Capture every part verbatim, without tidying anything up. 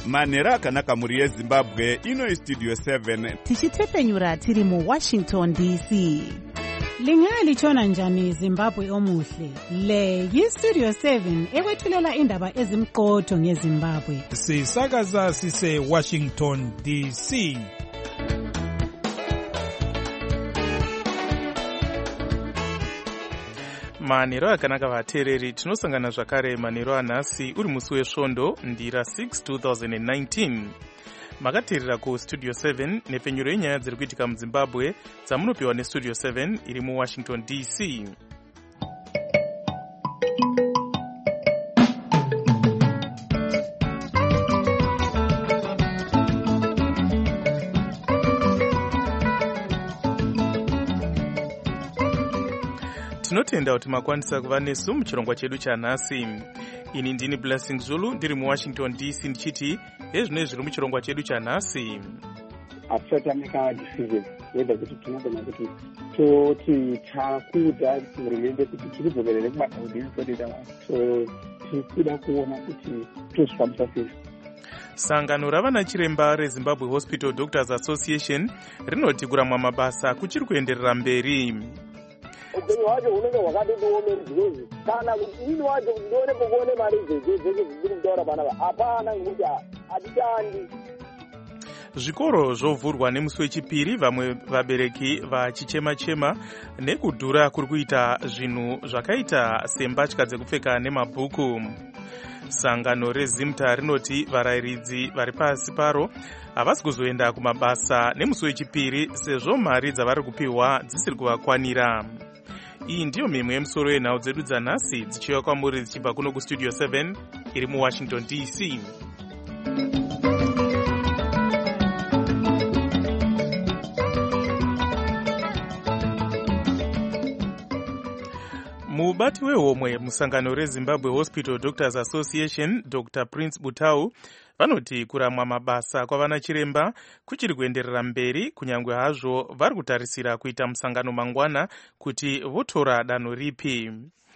manhero akanaka mhuri yezimbabwe. Ino istudio seven tichitepfenyura tiri muwashington D C. Lingalitshona njani Zimbabwe omuhle? Le yistudio seven ekwethulela indaba ezimqotho ngeZimbabwe. Sisakaza sise Washington D C. Manhero akanaka vateereri, tinosangana zvakare manhero anhasi uri musi wesvondo ndira six two thousand nineteen. Makateerera kustudio seven nepfenyuro yenyaya dziri kuitika muZimbabwe dzamunopiwa nestudio seven iri muWashington D C. Tinotenda kuti makwanisa kuva nesu muchirongwa chedu chanhasi. Ini ndini Blessing Zulu ndiri muWashington D C ndichiti ezvino zviri muchirongwa chedu chanhasi. Hatichatamika decision yedha kuti tinogona kuti toti takuudza hurumende kuti tiri kuzoverere kubata udini totita so tirikuda kuona kuti tozvifambisa sei. Sangano ravana chiremba reZimbabwe Hospital Doctors Association rinoti kuramwa mabasa kuchiri kuenderera mberi. Upenyu wacho unenge hwakatoomera zvinozvi kana kuti ini wacho kuti ndione pokuone mari dzese dzese dziri kutaura panapa hapana ngekuti hatishandi. Zvikoro zvovhurwa nemusi wechipiri, vamwe vabereki vachichema-chema nekudhura kuri kuita zvinhu zvakaita sembatya dzekupfeka nemabhuku. Sangano reZimta rinoti varayiridzi vari pasi paro havasi kuzoenda kumabasa nemusi wechipiri sezvo mari dzavari kupiwa dzisiri kuvakwanira. Iyi ndiyo mimwe yemusoro yenhau dzedu dzanhasi dzichiuya kwamuri dzichibva kuno kustudio seven iri muWashington D C. Mubati wehomwe musangano reZimbabwe Hospital Doctors Association Doctor Prince Butau vanoti kuramwa mabasa kwavana chiremba kuchiri kuenderera mberi, kunyangwe hazvo vari kutarisira kuita musangano mangwana kuti votora danho ripi.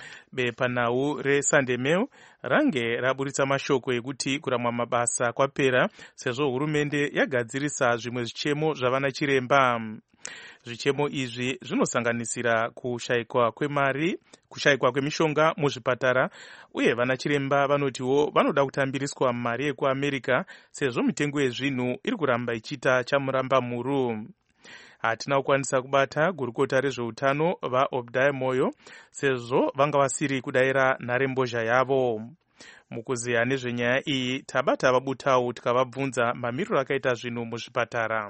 Bepanhau reSunday Mail range raburitsa mashoko ekuti kuramwa mabasa kwapera sezvo hurumende yagadzirisa zvimwe zvichemo zvavana chiremba. Zvichemo izvi zvinosanganisira kushayikwa kwemari, kushayikwa kwemishonga muzvipatara, uye vana chiremba vanotiwo vanoda kutambiriswa mari yekuAmerica sezvo mitengo yezvinhu iri kuramba ichita chamuramba muru. Hatina kukwanisa kubata gurukota rezveutano vaObadiah Moyo sezvo vanga vasiri kudayira nharembozha yavo. Mukuziya nezvenyaya iyi tabata vaButau tikavabvunza mamiriro akaita zvinhu muzvipatara.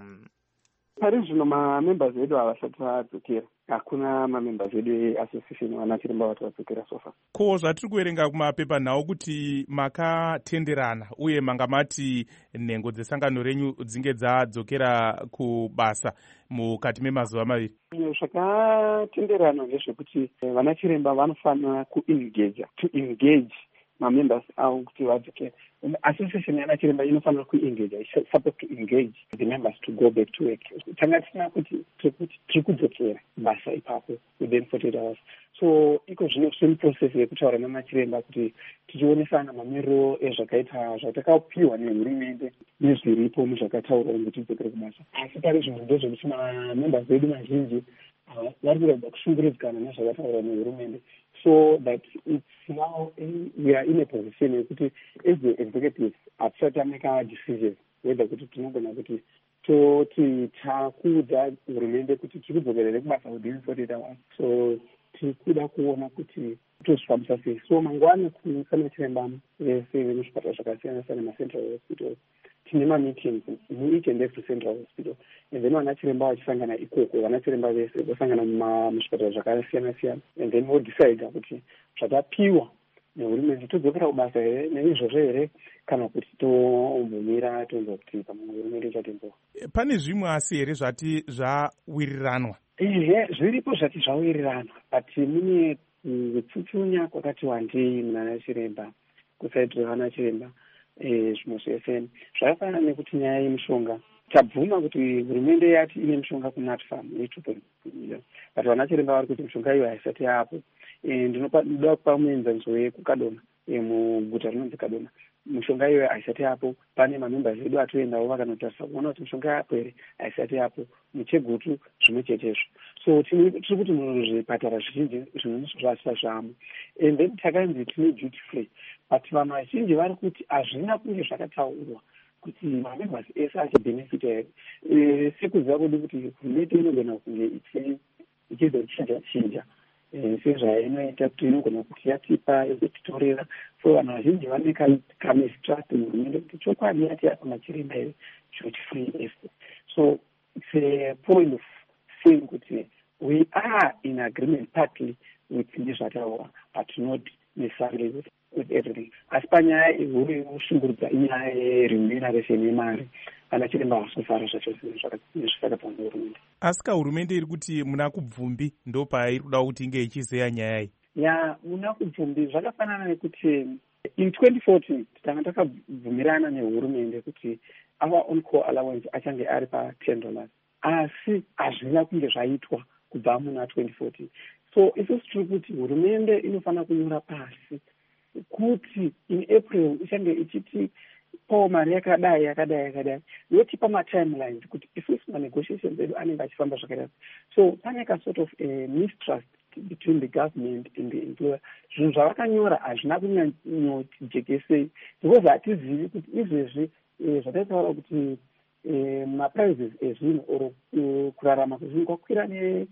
Pari zvino mamembers edu havasati vadzokera. Hakuna mamembers edu eassociation vana chiremba vati vadzokera sofa. Ko zvatiri kuverenga kumapepa nhau kuti makatenderana uye manga mati nhengo dzesangano renyu dzinge dzadzokera kubasa mukati memazuva maviri. Zvakatenderana ndezvekuti vana chiremba vanofanira kuengage to engage mamembers avo kuti vadzokera. Association yana chiremba inofanira kuengage, is supposed to engage the members to go back to work. Tanga tisina kuti tiri kudzokera basa ipapo within forty-eight hours. So iko zvino same process yekutaura namachiremba kuti tichionesana mamiriro ezvakaita zvatakapiwa nehurumende nezviripo muzvakataurwa kuti tidzokere kubasa. Asi pari zvinhu ndezvekuti mamembers edu mazhinji vari kuramba kushungurudzikana nezvakataurwa nehurumende. So that it's now in, we are in a position yekuti as the executives hatichatamika decisions whether kuti tinogona kuti toti takuudza hurumende kuti tiri kudzokerere kubasa within forty-eight hours. So tirikuda kuona kuti tozvifambisa sei. So mangwana kana chiremba vese vemuzvipatara zvakasiyana siyana macentral hospitals tine mameetings in each and every central hospital, and then vana chiremba vachisangana ikoko, vana chiremba vese vosangana muzvipatara zvakasiyana siyana, and then vodecide kuti zvatapiwa nehurumende todzokera kubasa here neizvozvo here kana kuti tombomira tonzwa kuti pamwe hurumende ichatembowa. Pane zvimwe asi here zvati zvawiriranwa? Ehe, zviripo zvati zvawiriranwa, but mune kutsutsanya kwakati wandei muna chiremba kusaitira vana chiremba zvimwe zvese zvakafanana nekuti nyaya yemishonga. Tabvuma kuti hurumende yati ine mishonga kuNatfarm yetupo million, but vana chiremba vari kuti mishonga iyo haisati yapo. Ndinoda kupa muenzaniso wekukadona muguta rinonzi Kadona. mishonga iyoyo haisati yapo, pane mamembers edu atoendawo vakanotarisa kuona kuti mishonga yapo here haisati yapo, muchegutu zvimwe chetezvo. So tiri kuti muzvipatara zvizhinji zvinhu zvasisa zvamo, and then takanzi tine duty free, but vanhu vazhinji vari kuti hazvina kunge zvakataurwa kuti mamembers ese achibhenefita here. Sekuziva kwedu kuti hurumende inogona kunge ichizochinja chinja sezvainoita kuti inogona kuti yatipa yotitorera. So vanhu vazhinji vane kamistrust muhurumende kuti chokwadi yati yapa machiremba here duty free ese. So it's a point of saying kuti we are in agreement partly with nezvataura, but not necessarily with, with everything. Asi panyaya ihuru inoshungurudza inyaya yeremuneration yemari, ana chiremba vasofara zvacho zvisakabva nehurumende. Asi kahurumende iri kuti muna kubvumbi ndo pairi kuda kuti inge ichizeya nyaya iyi? Ya, muna kubvumbi zvakafanana nekuti in twenty fourteen tanga takabvumirana nehurumende kuti our on call allowance achange ari pa ten dollars, asi hazvina kunge zvaitwa kubva muna twenty fourteen. So isusu tiri kuti hurumende inofana kunyora pasi kuti in April ichange ichiti pawo mari yakadai yakadai yakadai, yotipa matimelines kuti isusu manegotiations edu anenge achifamba zvakanaka. So pane ka sort of a mistrust between the government and the employer. Zvinhu zvavakanyora hazvina kunyanyojekesei, because hatizivi kuti izvezvi zvataitaura kuti maprices ezvinhu or kurarama kwezvinhu kwakwira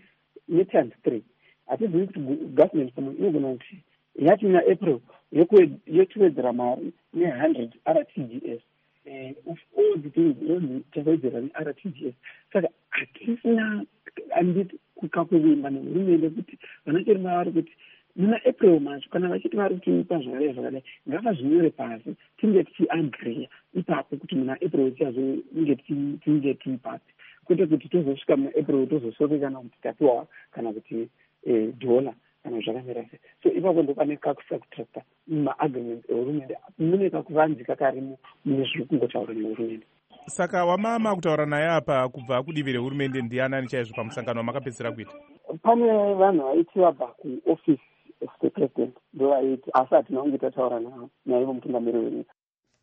netimes three. Hatizivi kuti government pano inogona kuti yati muna April yotiwedzera mari ne-one hundred R T G S. Of all the things tawedzera ne-R T G S. Saka hatisina anditi kukakurimba nehurumende kuti vanachirema vari kuti muna April macho kana vachiti vari kutipa zvakadai zvakadai, ngavazvinyore pasi tinge tichiagreeya ipapo kuti muna April tiazonge tinge tiri pasi, kwete kuti tozosvika muna April tozosovekana kuti tapiwa kana kuti dhola kana zvakamira sei. So ipapo ndo pane kakusakutrasta mumaagreement ehurumende, mune kakuvanzika karimo mune zviri kungotaura nehurumende. Saka wamama kutaura naye apa kubva kudivi rehurumende ndianani chaizvo pamusangano wamakapedzisira kuita? Pane vanhu vaiti vabva kuoffice of the president ndo vaiti, asi hatina kunge tataura navo naivo mutungamiri wenyika.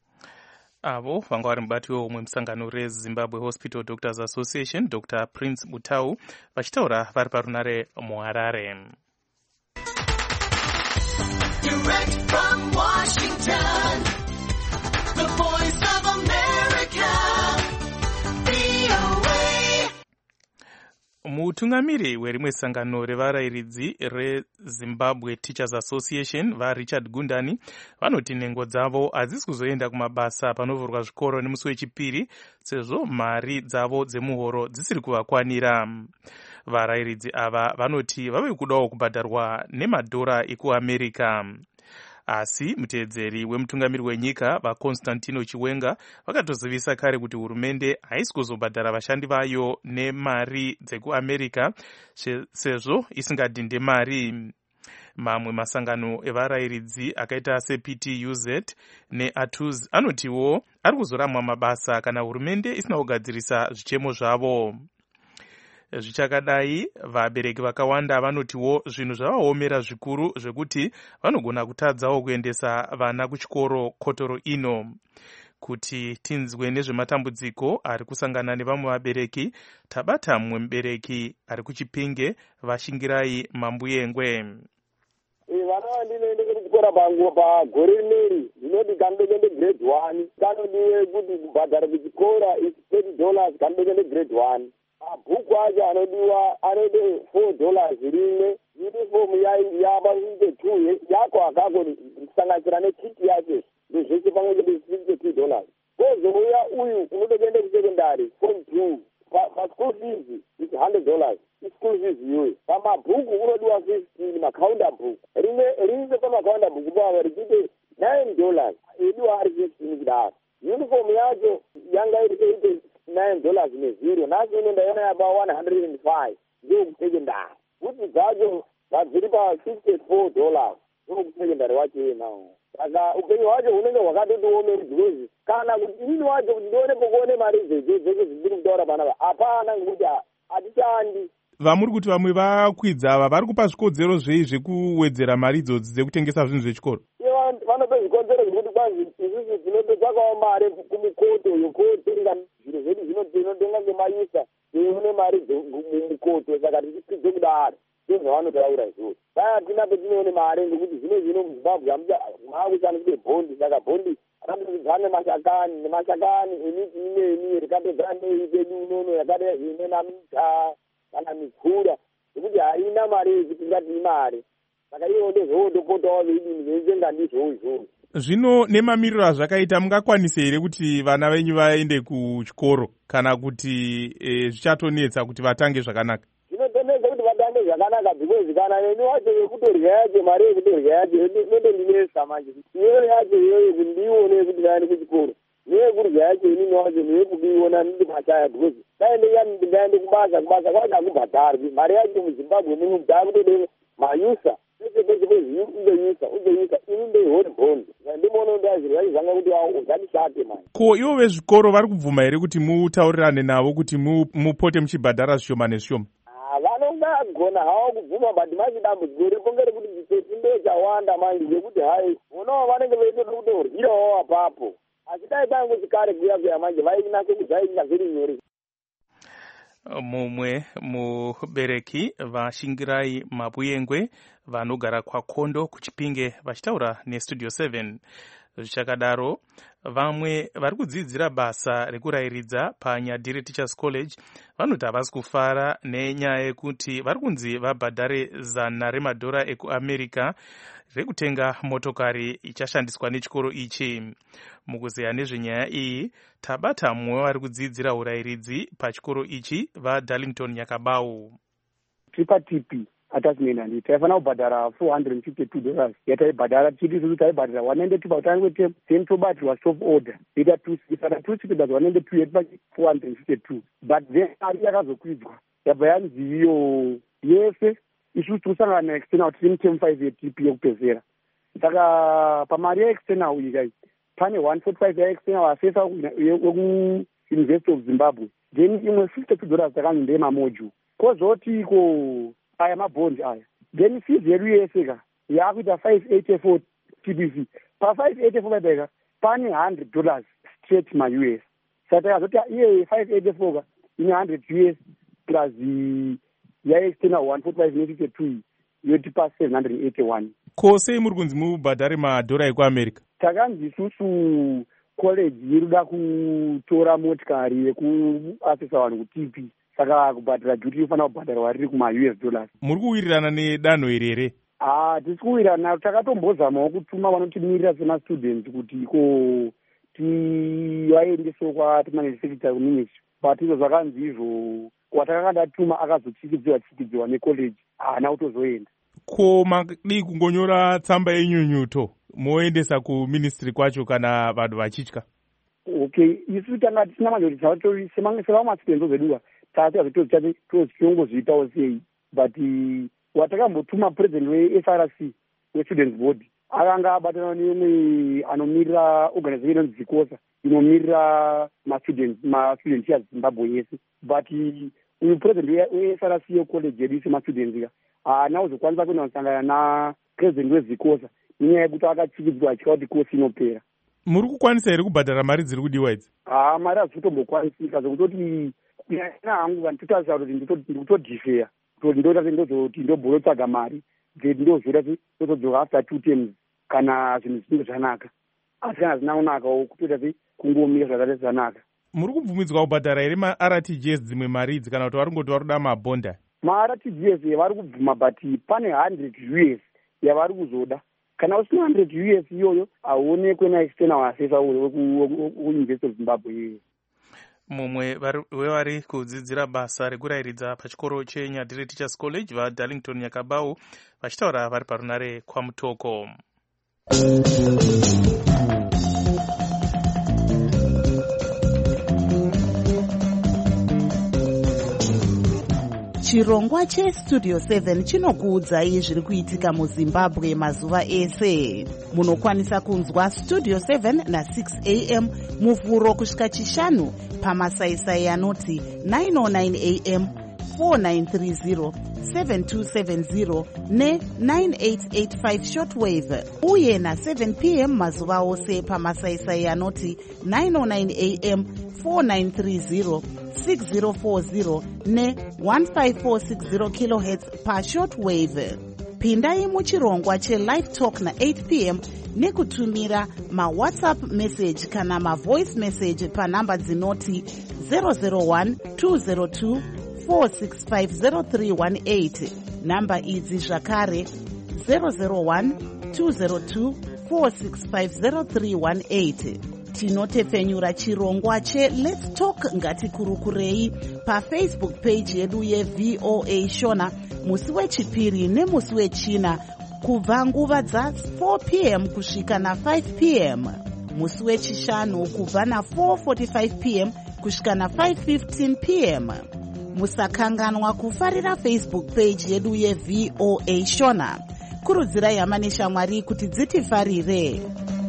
Avo vanga vari mubati weumwe musangano reZimbabwe Hospital Doctors Association, Doctor Prince Butau, vachitaura vari parunare muHarare. Direct from Washington, the voice of America, V O A. Mutungamiri werimwe sangano revarairidzi reZimbabwe Teachers Association vaRichard Gundani vanoti nhengo dzavo hadzisi kuzoenda kumabasa panovhurwa zvikoro nemusi wechipiri sezvo mari dzavo dzemuhoro dzisiri kuvakwanira. Varairidzi ava vanoti vave kudawo kubhadharwa nemadhora ekuAmerica. Asi muteedzeri wemutungamiri wenyika vaConstantino Chiwenga vakatozivisa kare kuti hurumende haisi kuzobhadhara vashandi vayo nemari dzekuAmerica sezvo isingadhinde mari. Mamwe masangano evarairidzi akaita seP T U Z neA T U Z anotiwo ari kuzoramwa mabasa kana hurumende isina kugadzirisa zvichemo zvavo. Zvichakadai, vabereki vakawanda vanotiwo zvinhu zvavaomera zvikuru zvekuti vanogona kutadzawo kuendesa vana kuchikoro kotoro ino. Kuti tinzwe nezvematambudziko ari kusangana nevamwe vabereki, tabata mumwe mubereki ari kuChipinge, Vashingirai Mambuyengwe. Vana vandinoende kuchikora pangu pagore rineri ndinoti kandoende grade one, kanodiwe kuti kubhadhara kuchikora is thirty dollars, kandoende grade one. Mabhuku acho anodiwa anode four dollars rimwe, uniform yaba inde two yako akako kusanganisira nekiti yacho ndezvese pamwe chete sixty two dollars. Kozouya uyu unode kuende kusekondari form two, paschool fees is one hundred dollars, ischool fees iyoyo. Pamabhuku unodiwa fifteen, makaunda bhuku rimwe rimwe pamakaunda bhuku pavo richite nine dollars, idiwa ari fifteen kudaro. Uniform yacho yanga iri eighty nine dollars nezero, nasi unoenda yona yaba one hundred and five ndio kusekondari. Kuti dzacho vadziri pa sixty four dollars ndio kusekondari wacho nawo. Saka upenyu wacho unenge hwakatotiomeri because kana kuti ini wacho kuti ndione pokuone mari dzese dzese dziri kutaura panapa hapana, ngekuti hatichandi. Vamuri kuti vamwe vakwidza ava vari kupa zvikodzero zvei zvekuwedzera mari idzodzi dzekutengesa zvinhu zvechikoro? Vanopa zvikodzero zvekuti kwanzi isusu tinototsvakawo mari kumukoto yokotenga zviro zvedu zvino tinotenga ngemayusa teione mari mumukoto saka tichikwidze kudaro ndozvavanotaura izvozvo dai hatina petinoone mari ngekuti zvino zvino muzimbabwe maakushandiswe bhondi saka bhondi rakatodzane mashakani nemashakani emiti imweni rikatodzana neitedu unono yakada inenamita kana mipfura zvokuti haina mari yekuti ngati mari saka iwo ndozvotopotawo veidini veizenga ndizvo izvozvo. Zvino nemamiriro azvakaita mungakwanise here kuti vana venyu vaende kuchikoro kana kuti e, zvichatonetsa kuti vatange zvakanaka? Zvinotonetsa kuti vatange zvakanaka because kana neni wacho yekutorya yacho mari yekutorya yacho inotondinesa manje iyoyo yacho iyoyo kuti ndiione kuti ndaende kuchikoro neyekurya yacho inini wacho neyekudiiona ndiri mashaya because daendeyani ndingaende kubasa kubasa kwacho hakubhadharwi mari yacho muzimbabwe muno daakutode mayusa pese pese pese uzoyusa uzoyusa ini ndeihori bhondi ndimono ndazvirwai zvanga kuti zvandishate manje. Ko ivo vezvikoro vari kubvuma here kuti mutaurirane navo kuti mupote muchibhadhara zvishoma nezvishoma? Vanongagona hawo kubvuma but manje dambudziko ripo ngerekuti chitsotsi ndechawanda manje zvekuti hai unowo vanenge veitoda kutorhirawo apapo asi dai tangu chikare kuya kuya manje vainase kuzvainga zviri nyore. Mumwe mubereki vaShingirai Mabuyengwe vanogara kwaKondo kuChipinge vachitaura neStudio seven. Zvichakadaro vamwe vari kudzidzira basa rekurayiridza paNyadire Teachers College vanoti havasi kufara nenyaya yekuti vari kunzi vabhadhare zana remadhora ekuAmerica rekutenga motokari ichashandiswa nechikoro ichi. Mukuzeya nezvenyaya iyi tabata mumwe vari kudzidzira urayiridzi pachikoro ichi vaDarlington Nyakabau. Tripa-tipi attachment and taifanira kubhadhara four hundred fifty-two dollars yataibhadhara tichiti isusu taibhadhara one ninety-two pautanga kwetemu then tobatirwa stop order ita two sixty plus one ninety-two yetipa four hundred fifty-two but then mari yakazokwidzwa yabva yanzi iyo yese isusu tikusangana naexternal tiri mutemu five yetipi yekupedzera saka pamari yaexternal iyi kai pane one forty-five yaexternal asesa wekuuniversity of Zimbabwe then imwe fifty-two dollars takanzi ndeyemamodule kozoti iko aya mabhondi aya then fees yedu yese ka yakuita five eighty-four T B V pa five eighty-four paipeka pane one hundred dollars straight ma-U S saka takazoti iye five eighty-four ka ine one hundred U S plus yaexternal one forty-five ne-fifty-two yotipa seven hundred eighty-one. Ko sei muri kunzi mubhadhare madhora ekuAmerica? Takanzi isusu college irikuda kutora motikari yekuasesa vanhu ku-T P saka kubhadhara duty inofanira kubhadharwa riri kuma-U S dollars. Muri kuwirirana nedanho iri here? Ah, tisi kuwirirana, takatombozamawo kutuma vanotimirira semastudents kuti iko tivaendesewo kwatimanage secretary ministry but izvo zvakanzi izvo watakanga ndatuma akazotyikidziwa tyikidziwa necollege haana kutozoenda. Ko madi kungonyora tsamba yenyunyuto moendesa kuministry kwacho kana vanhu vachitya? Okay, isu tanga tisina manje kuti sevamastudents veduwa taati tozvitongozviitawo sei but watakambotuma president we-S R C we-students board akanga abatana neimwe anomirira organization inonzi Zikosa inomirira ma-students ma-students yaZimbabwe yese but uyu president we-S R C yecollege yedu semastudents ka haana kuzokwanisa kuenda kusangana na-president wezikosa nenyaya yekuti akatyikidzwa achika kuti kosi inopera. Muri kukwanisa here kubhadhara mari dziri kudiwa idzi? Ah, mari hadzizotombokwanisika zvekutoti kunyanya hangu vanditorasa kuti ndikutodhifeya kuti ndotati ndozoti ndobhorotsvaga mari then ndozota ndozodzoka after two terms kana zvinhu zvinenge zvanaka asi kana zvisina kunakawo kutoita kungomira zvakati zvanaka. Muri kubvumidzwa kubhadhara here ma-R T G S dzimwe mari idzi kana kuti vari ngoti vari kuda mabhonda? Ma-R T G S vari kubvuma but pane one hundred U S yavari kuzoda kana usina one hundred U S iyoyo hauonekwe na-external assessor weku-University of Zimbabwe. Mumwe wevari kudzidzira basa rekurayiridza pachikoro cheNyadire Teachers College vaDarlington Nyakabau vachitaura vari parunare kwaMutoko. Chirongwa cheStudio seven chinokuudzai zviri kuitika muZimbabwe mazuva ese. Munokwanisa kunzwa Studio seven na six A M muvhuro kusvika chishanu pamasaisai anoti nine oh nine A M, four nine three zero seven two seven zero ne nine eight eight five shortwave uye na seven p m mazuva ose pamasaisai anoti nine oh nine a m four nine three zero six zero four zero ne one five four six zero kilohertz pashortwave. Pindai muchirongwa chelive talk na eight p m nekutumira mawhatsapp message kana mavoice message panhamba dzinoti zero zero one two zero two four six five zero three one eight. Namba idzi zvakare zero zero one two zero two four six five zero three one eight. Tinotepfenyura chirongwa che Let's Talk ngatikurukurei pafacebook page yedu yeV O A Shona musi wechipiri nemusi wechina kubva nguva dza four p m kusvika na five p m, musi wechishanu kubva na four forty-five p m kusvika na five fifteen p m. Musakanganwa kufarira Facebook page yedu yeV O A Shona. Kurudzirai hama neshamwari kuti dzitifarire.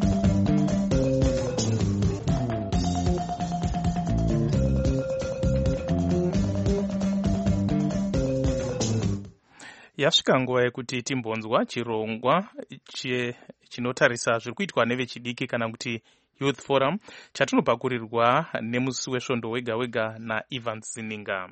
Yasvika nguva yekuti timbonzwa chirongwa chinotarisa zviri kuitwa nevechidiki kana kuti Youth Forum chatinopakurirwa nemusi wesvondo wega wega naEvans Zininga.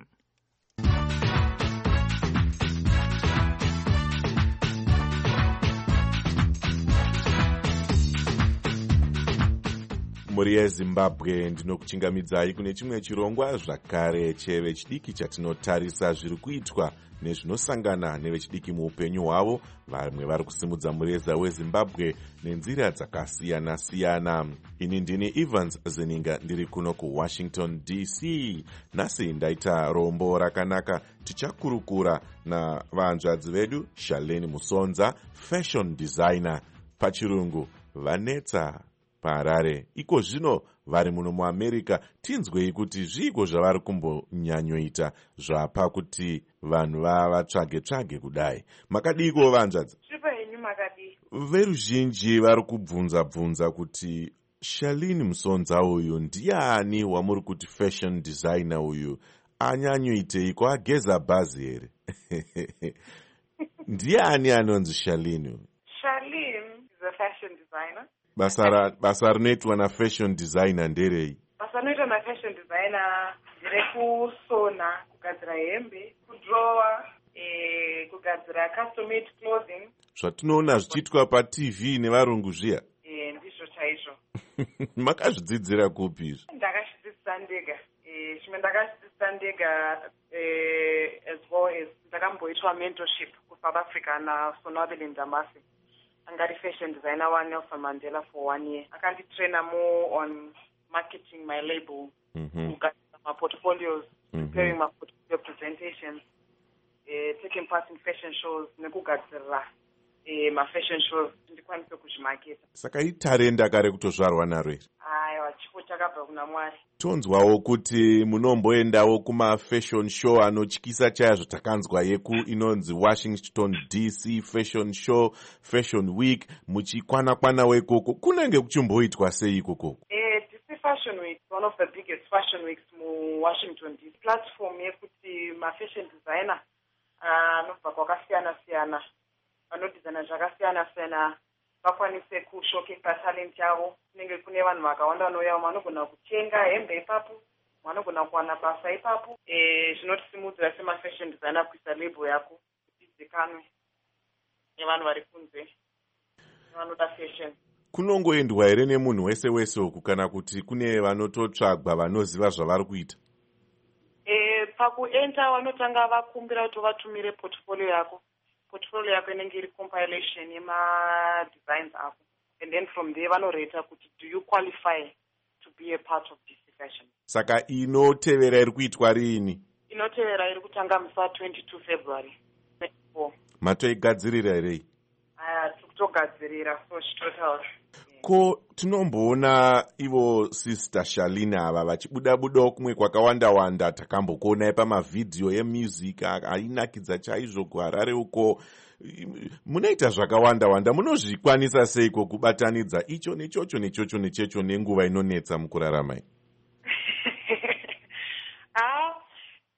Mhuri yeZimbabwe ndinokuchingamidzai kune chimwe chirongwa zvakare chevechidiki chatinotarisa zviri kuitwa nezvinosangana nevechidiki muupenyu hwavo. Vamwe vari kusimudza mureza weZimbabwe nenzira dzakasiyana-siyana. Ini ndini Evans Zininga ndiri kuno kuWashington D C. Nhasi ndaita rombo rakanaka. Tichakurukura navanzvadzi vedu Shaleni Musonza, fashion designer, pachirungu Vanetsa paHarare. Iko zvino vari muno muAmerica. Tinzwei kuti zviiko zvavari kumbonyanyoita zvapa kuti vanhu vavatsvage tsvage kudai. Makadiko vanzvadzi? Zvipo henyu makadi. Veruzhinji vari kubvunza bvunza kuti Shalini Musonza uyu ndiani wamuri kuti fashion designer uyu anyanyoiteiko, ageza bhazi here? Ndiani anonzi Shalini? Shalini is a fashion designer. Basa basa rinoitwa nafashion designer nderei? Basa rinoitwa nafashion designer nderekusona, kugadzira hembe, kudrowa, eh, kugadzira custom made clothing. Zvatinoona zvichiitwa paT V nevarungu zviya? Eh, ndizvo chaizvo. Makazvidzidzira kupi izvi? Ndakazvidzidzisa ndega. Eh, chimwe ndakazvidzidzisa ndega eh, as well as ndakamboitwa mentorship kuSouth Africa naSonwabile Ndamase. Angari fashion designer wa Nelson Mandela for one year. Akanditraina more on marketing my label, mm-hmm. my portfolios, mm-hmm. preparing my portfolio presentations, uh, taking part in fashion shows, nekugadzira uh, my fashion shows, ndikwanise kuzvimaketa. Saka itarenda kare kutozvarwa naro here? Aiwa, chipo chakabva kuna Mwari. Tonzwawo kuti munomboendawo kuma-fashion show anotyisa chaizvo. Takanzwa yeku inonzi Washington D C Fashion Show, Fashion Week, muchikwana-kwanawo ikoko. Kunenge kuchimboitwa sei ikoko? Eh, D C Fashion Week, one of the biggest fashion weeks mu Washington D C. Platform yekuti ma-fashion designer anobva kwakasiyana-siyana, anodesigna zvakasiyana-siyana, vakwanise kushowcase talent yavo. Kunenge kune vanhu vakawanda vanouya, vanogona kutenga hembe ipapo, vanogona kuwana basa ipapo. Eh, zvinotisimudzira semafashion designer kuisa label yako izikanwe nevanhu vari kunze nevanoda fashion. Kunongoendwa here nemunhu wese wese uku kana kuti kune vanototsvagwa vanoziva zvavari kuita? Eh, pakuenta vanotanga vakumbira kuti vatumire portfolio yako. Portfolio yako inenge iri compilation yema-designs ako. And then from there vanoreta kuti do you qualify to be a part of D C Fashion. Saka inotevera iri kuitwa riini? Inotevera iri kutanga musi twenty-two February twenty-four. Matoigadzirira herei? Aya, tikutogadzirira so chitotaura. Ko tinomboona ivo sister Shalini ava vachibuda-budawo kumwe kwakawanda-wanda. Takambokuonai pamavhidhiyo emusic ainakidza chaizvo kuHarare uko. Munoita zvakawanda-wanda. Munozvikwanisa seiko kubatanidza icho nechocho nechocho nechecho nenguva inonetsa mukurarama? Ah,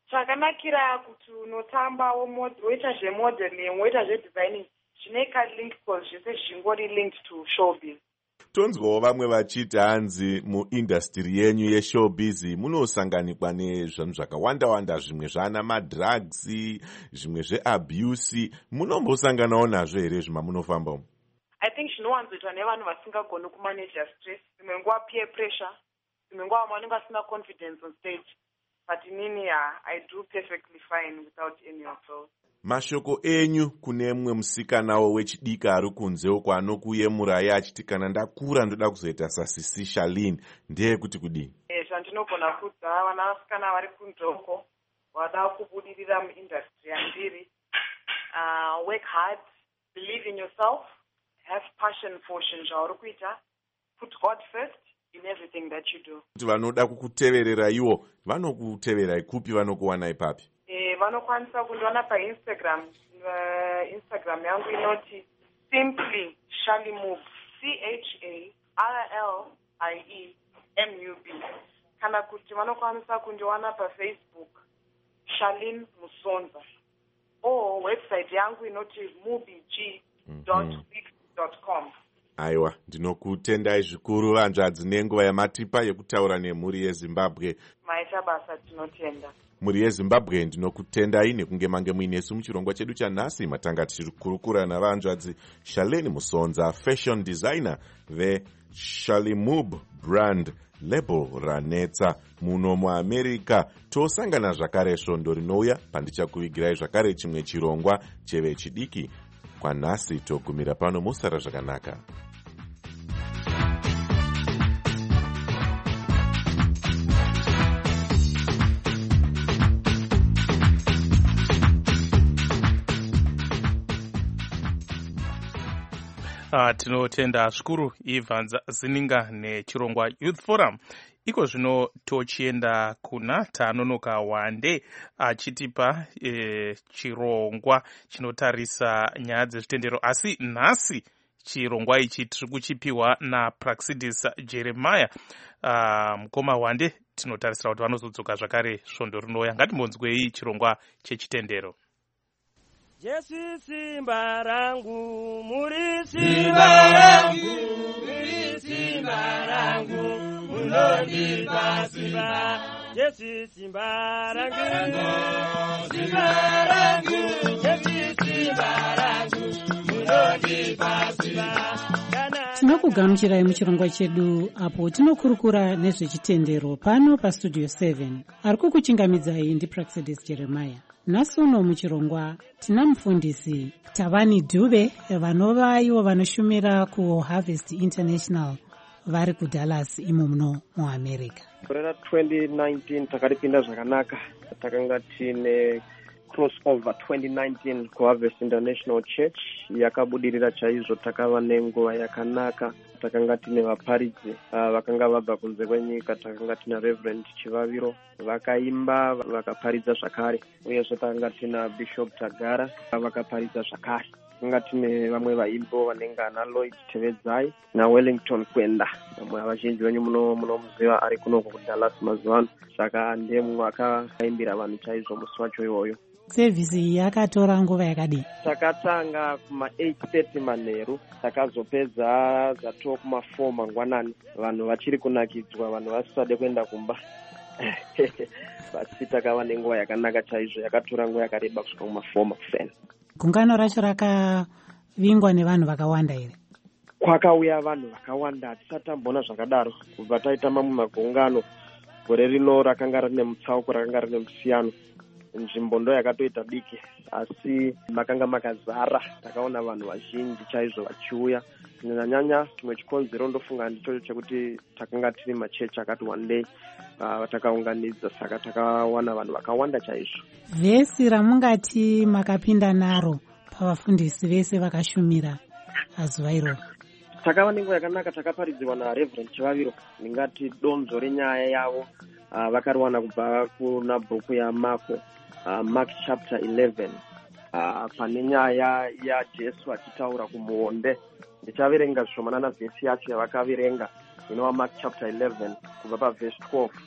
chakanakira kuti unotamba woita zvemodeling woita zvedesigning zvine kalink cause zvese zvingori linked to showbiz. Tonzwawo vamwe vachiti hanzi muindastiri yenyu yeshowbiz munosanganikwa nezvanhu zvakawanda-wanda, zvimwe zvana madrugs, zvimwe zveabuse. Munombosanganawo nazvo here zvima munofamba umu? I think zvinowanzoitwa nevanhu vasingagoni kumanage stress. Imwe nguva peer pressure, imwe nguva vanenge vasina confidence on stage. But inini, yeah, I do perfectly fine without any of those. Mashoko enyu kune mumwe musikanawo wechidika ari kunze uko anokuyemurayi achiti kana ndakura ndoda kuzoita saSisi Charlene, ndeye kuti kudini? Eh, zvandinogona kudza vanasikana vari kunze uko vada kubudirira muindustry yandiri. Uh, work hard, believe in yourself, have passion for zvinhu zvauri kuita, put God first in everything that you do. Kuti vanoda kukuteverera iwo vanokuteverai kupi, vanokuwanai papi? Eh, vanokwanisa kundiwana paInstagram. Uh, Instagram yangu inoti simply Shalimub, C H A R L I E M U B. Kana kuti vanokwanisa kundiwana paFacebook Charlene Musonza. Or website yangu inoti mubig dot wix dot com. Aiwa, ndinokutendai zvikuru vanzvadzi nenguva yamatipa yekutaura nemhuri yeZimbabwe. Maita basa tinotenda. Mhuri yeZimbabwe ndinokutendai nekunge mange muinesu muchirongwa chedu chanhasi. Matanga tichikurukura navanzvadzi Charlene Musonza, fashion designer veShalimub brand label ranetsa muno muAmerica. Tosangana zvakare svondo rinouya pandichakuvigirai zvakare chimwe chirongwa chevechidiki. Kwanhasi togumira pano, musara zvakanaka. Uh, tinotenda zvikuru Ivanza Zininga nechirongwa Youth Forum. Iko zvino tochienda kuna Tanonoka Wande achitipa e, chirongwa chinotarisa nyaya dzezvitendero, asi nhasi chirongwa ichi tiri kuchipiwa naPraxidis Jeremiah. Uh, mukoma Wande tinotarisira kuti vanozodzoka zvakare svondo rinouya. Ngatimbonzwei chirongwa chechitendero. Jesu simba rangu, muri simba rangu, muri simba rangu, munondipa simba. Jesu simba rangu, simba rangu, Jesu simba rangu, munondipa simba. Tinokugamuchirai muchirongwa chedu apo tinokurukura nezvechitendero pano pastudio seven. Ari kukuchingamidzai ndiPraxidis Jeremiah. Nhasi uno muchirongwa tina mufundisi Tavani Dube vanova ivo vanoshumira kuHarvest International vari kuDallas imo muno muAmerica. Gore ra twenty nineteen takaripinda zvakanaka. Takanga tine crossover twenty nineteen kuHarvest International Church yakabudirira chaizvo. Takava nenguva yakanaka. Takanga tine vaparidzi uh, vakanga vabva kunze kwenyika. Takanga tina Reverend Chivaviro vakaimba vakaparidza zvakare, uyezve takanga tina Bishop Tagara vakaparidza zvakare. Takanga tine vamwe vaimbo vanenge ana Lloyd Tevedzai naWellington Kwenda. Vamwe vazhinji venyu munomuziva ari kuno kuDallas mazuva ano. Saka ndiye mumwe akaimbira vanhu chaizvo musi wacho iwoyo. Sevhisi yakatora nguva yakadii? Takatanga kuma eight thirty manheru takazopedza zvatoo kuma four mangwanani, vanhu vachiri kunakidzwa, vanhu vasisade kuenda kumba. Basi takava nenguva yakanaka chaizvo, yakatora nguva yakareba kusvika kuma four makufeni. Gungano racho rakavingwa nevanhu vakawanda here? Kwakauya vanhu vakawanda, hatisatamboona zvakadaro kubva taita mamwe magungano. Gore rino rakanga rine mutsauko, rakanga rine musiyano. Nzvimbo ndo yakatoita diki, asi makanga makazara. Takaona vanhu vazhinji chaizvo vachiuya. Kunyanya chimwe chikonzero ndofunga ndicho chekuti takanga tiri machechi akati one day uh, takaunganidza, saka takawana vanhu vakawanda chaizvo. Vhesi ramungati makapinda naro pavafundisi vese vakashumira azuva iroro? Takava nenguva yakanaka. Takaparidzirwa naReverend Chivaviro, ndingati donzo renyaya yavo uh, vakariwana kubva kuna bhuku yaMarko, uh, Mark chapter eleven, uh, pane nyaya yaJesu achitaura kumuonde. Ndichaverenga zvishomanana vhesi yacho yavakaverenga inova Mark chapter eleven kubva paverse twelve.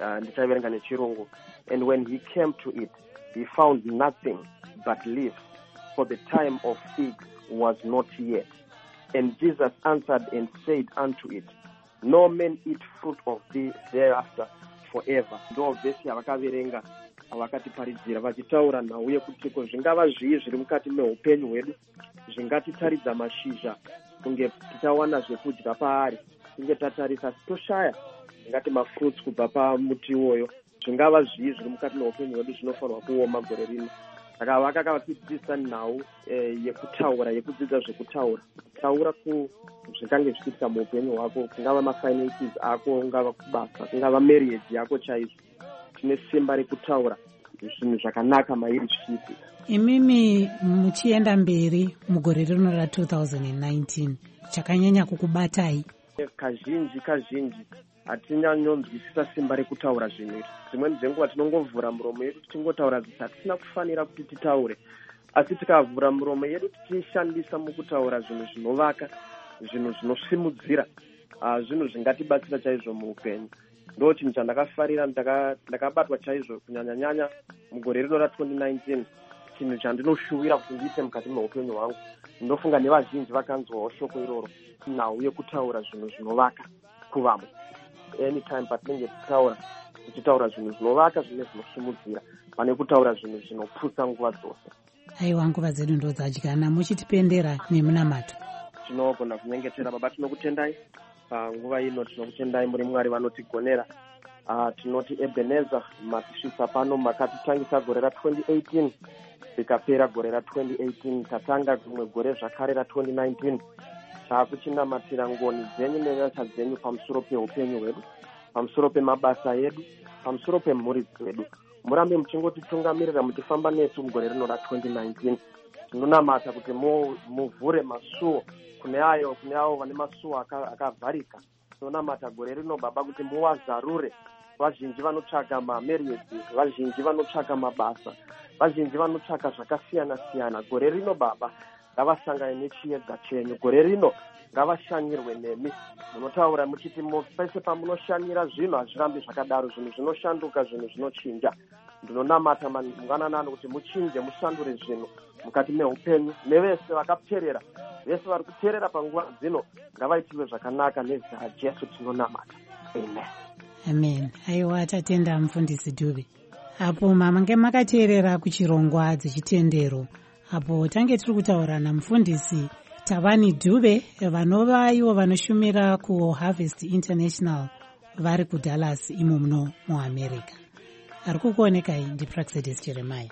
uh, ndichaverenga nechirungu. And when he came to it, he found nothing but leaves, for the time of figs was not yet. And Jesus answered and said unto it, no man eat fruit of thee thereafter forever. Ndo vhesi yavakaverenga vakatiparidzira vachitaura nhau yekutiko zvingava zvii zviri mukati meupenyu hwedu zvingatitaridza mashizha kunge tichawana zvekudya paari, tinge tatarisa toshaya zvingati mafruits kubva pamuti iwoyo, zvingava zvii zviri mukati meupenyu hwedu zvinofanirwa kuoma gore rino. Saka vakakavadzidzisa nhau e, yekutaura yekudzidza zvekutaura, taura ku zvikange zvichiitika muupenyu hwako, kungava mafinances ako, kungava kubasa, kungava marriage yako chaizvo. Tine simba rekutaura zvinhu zvakanaka mairi zvichiitika. Imimi muchienda mberi mugore rino ra two thousand nineteen chakanyanya kukubatai? Kazhinji kazhinji hatinyanyonzwisisa simba rekutaura zvinhu izvi. Dzimweni dzenguva tinongovhura muromo yedu tichingotaura zita hatisina kufanira kuti titaure, asi tikavhura muromo yedu tichishandisa mukutaura zvinhu zvinovaka, zvinhu zvinosimudzira, uh, zvinhu zvingatibatsira chaizvo muupenyu. Ndo chinhu chandakafarira ndakabatwa chaizvo kunyanyanyanya mugore rino ra twenty nineteen. Chinhu chandinoshuwira kuti ndiite mukati meupenyu hwangu, ndinofunga nevazhinji vakanzwawo shoko iroro, nhau yekutaura zvinhu zvinovaka kuvamwe. Anytime patinenge tichitaura tichitaura zvinhu zvinovaka, zvine zvinosimudzira, pane kutaura zvinhu zvinoputsa nguva dzose. Aiwa, nguva dzedu ndo dzadyana. Muchitipendera nemunamato tinogona kunyengetera. Baba, tinokutendai panguva ino, tinokutendai muri Mwari vanotigonera. Uh, tinoti Ebenezer, matisvisa pano makatitangisa gore ra twenty eighteen rikapera gore ra twenty eighteen, tatanga rimwe gore zvakare ra twenty nineteen. Taakuchinamatira ngoni dzenyu nenyasha dzenyu pamusoro peupenyu hwedu, pamusoro pemabasa edu, pamusoro pemhuri dzedu. Murambe muchingotitungamirira muchifamba nesu mugore rino ra twenty nineteen. Tinonamata kuti muvhure masuo kune ayo kune avo vane masuo akavharika. Tinonamata gore rino Baba kuti muwazarure. Vazhinji vanotsvaga mamarriages, vazhinji vanotsvaga mabasa, vazhinji vanotsvaga zvakasiyana siyana. Gore rino Baba ngavasangane nechiedza chenyu. Gore rino ngavashanyirwe nemi. Munotaura muchiti pese pamunoshanyira zvinhu hazvirambi zvakadaro, zvinhu zvinoshanduka, zvinhu zvinochinja. Ndinonamata mangwanani kuti muchinje, mushandure zvinhu mukati meupenyu nevese vakaperera, vese vari kuteerera panguva dzino, ngavaitirwe zvakanaka nezita raJesu tinonamata. Amen. Amen. Aiwa, tatenda mufundisi Dube. Apo mamange makateerera kuchirongwa dzechitendero, apo tange tiri kutaura namufundisi Tavani Dube, vanova ivo vanoshumira kuHarvest International vari kuDallas imo muno muAmerica. Ari kukuonekai ndiPraxedis Jeremiah.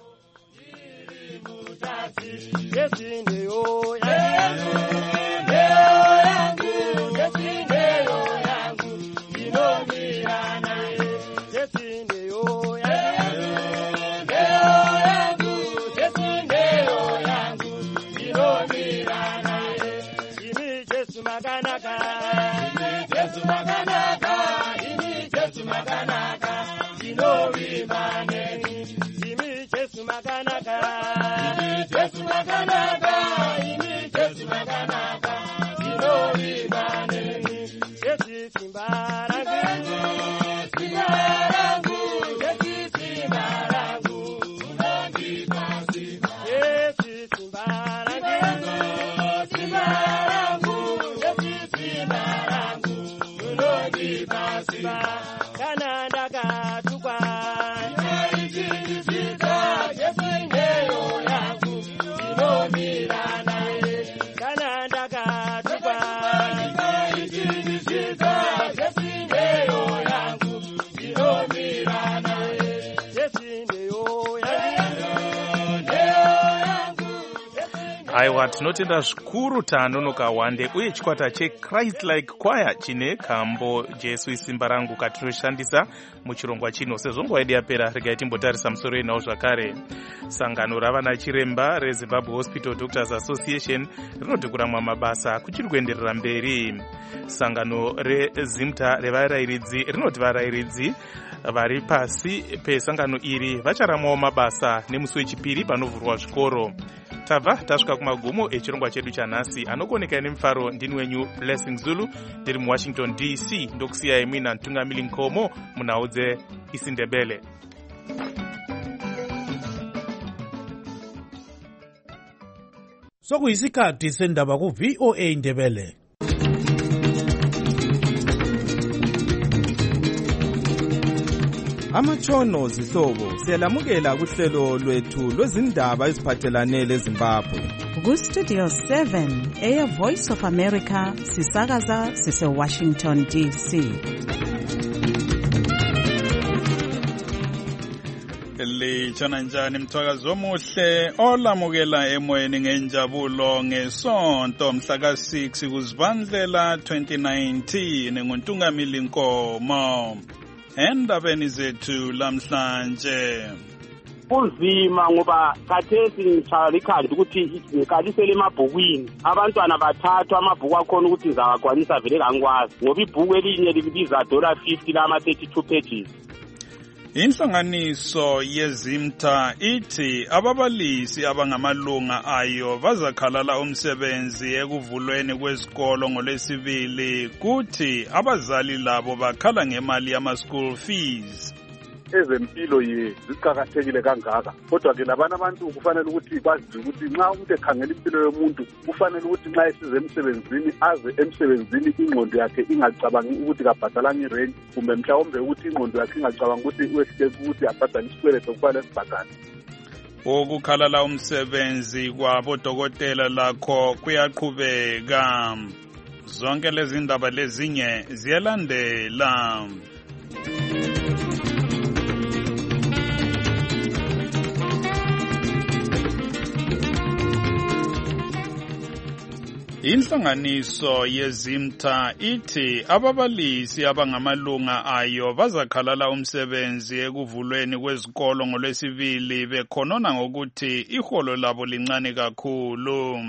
Aiwa, tinotenda zvikuru taanonoka wande uye chikwata cheChrist Like Choir chine kambo Jesu isimba rangu katinoshandisa muchirongwa chino. Sezvo nguva yedu yapera, regai timbotarisa musoro yenhau zvakare. Sangano ravana chiremba reZimbabwe Hospital Doctors Association rinoti kuramwa mabasa kuchiri kuenderera mberi. Sangano reZimta revarayiridzi rinoti varayiridzi vari pasi pesangano iri vacharamwawo mabasa nemusi wechipiri panovhurwa zvikoro. tabva tasvika kumagumo echirongwa chedu chanhasi. Anokuonekai nemufaro ndini wenyu Blessing Zulu ndiri muwashington D C, ndokusiyai mina Ntungamili Nkomo munhau dzeIsindebele. Sokuyisikhathi sendaba ku V O A Ndebele. Amatshono zihlobo siyalamukela kuhlelo lwethu lwezindaba eziphathelane leZimbabwe. Ku Studio seven eya Voice of America sisakaza sise Washington D C. Litshana njani mthwakazi omuhle olamukela emoyeni ngenjabulo ngesonto mhla ka six kuZibandlela twenty nineteen nguNtungamili Nkomo. Endabeni zethu lamhlanje kunzima ngoba khathesi ngitshaya ikhanda ukuthi ngikalisele emabhukwini abantwana bathathu amabhuku akhona ukuthi ngizawagwanisa vele kangikwazi ngoba ibhuku elinye libiza dollar fifty lama thirty-two pages. Inhlanganiso yezimta ithi ababalisi abangamalunga ayo bazakhalala umsebenzi ekuvulweni kwezikolo ngolwesibili kuthi abazali labo bakhala ngemali yama school fees. Ezempilo ye ziqhakathekile kangaka kodwa ke labana abantu kufanele ukuthi bazi ukuthi nxa umuntu ekhangela impilo yomuntu kufanele ukuthi nxa esize emsebenzini aze emsebenzini ingqondo yakhe ingacabangi ukuthi kabhadala ngerent kumbe mhlawumbe ukuthi ingqondo yakhe ingacabangi ukuthi uyehlike ukuthi abhadala isikweleto kufanele sibhadale. Ukukhalala umsebenzi kwabodokotela lakho kuyaqhubeka. Zonke lezi ndaba lezinye ziyalandela. Inhlanganiso yezimta ithi ababalisi abangamalunga ayo bazakhalala umsebenzi ekuvulweni kwezikolo ngolwesibili bekhonona ngokuthi iholo labo lincane kakhulu.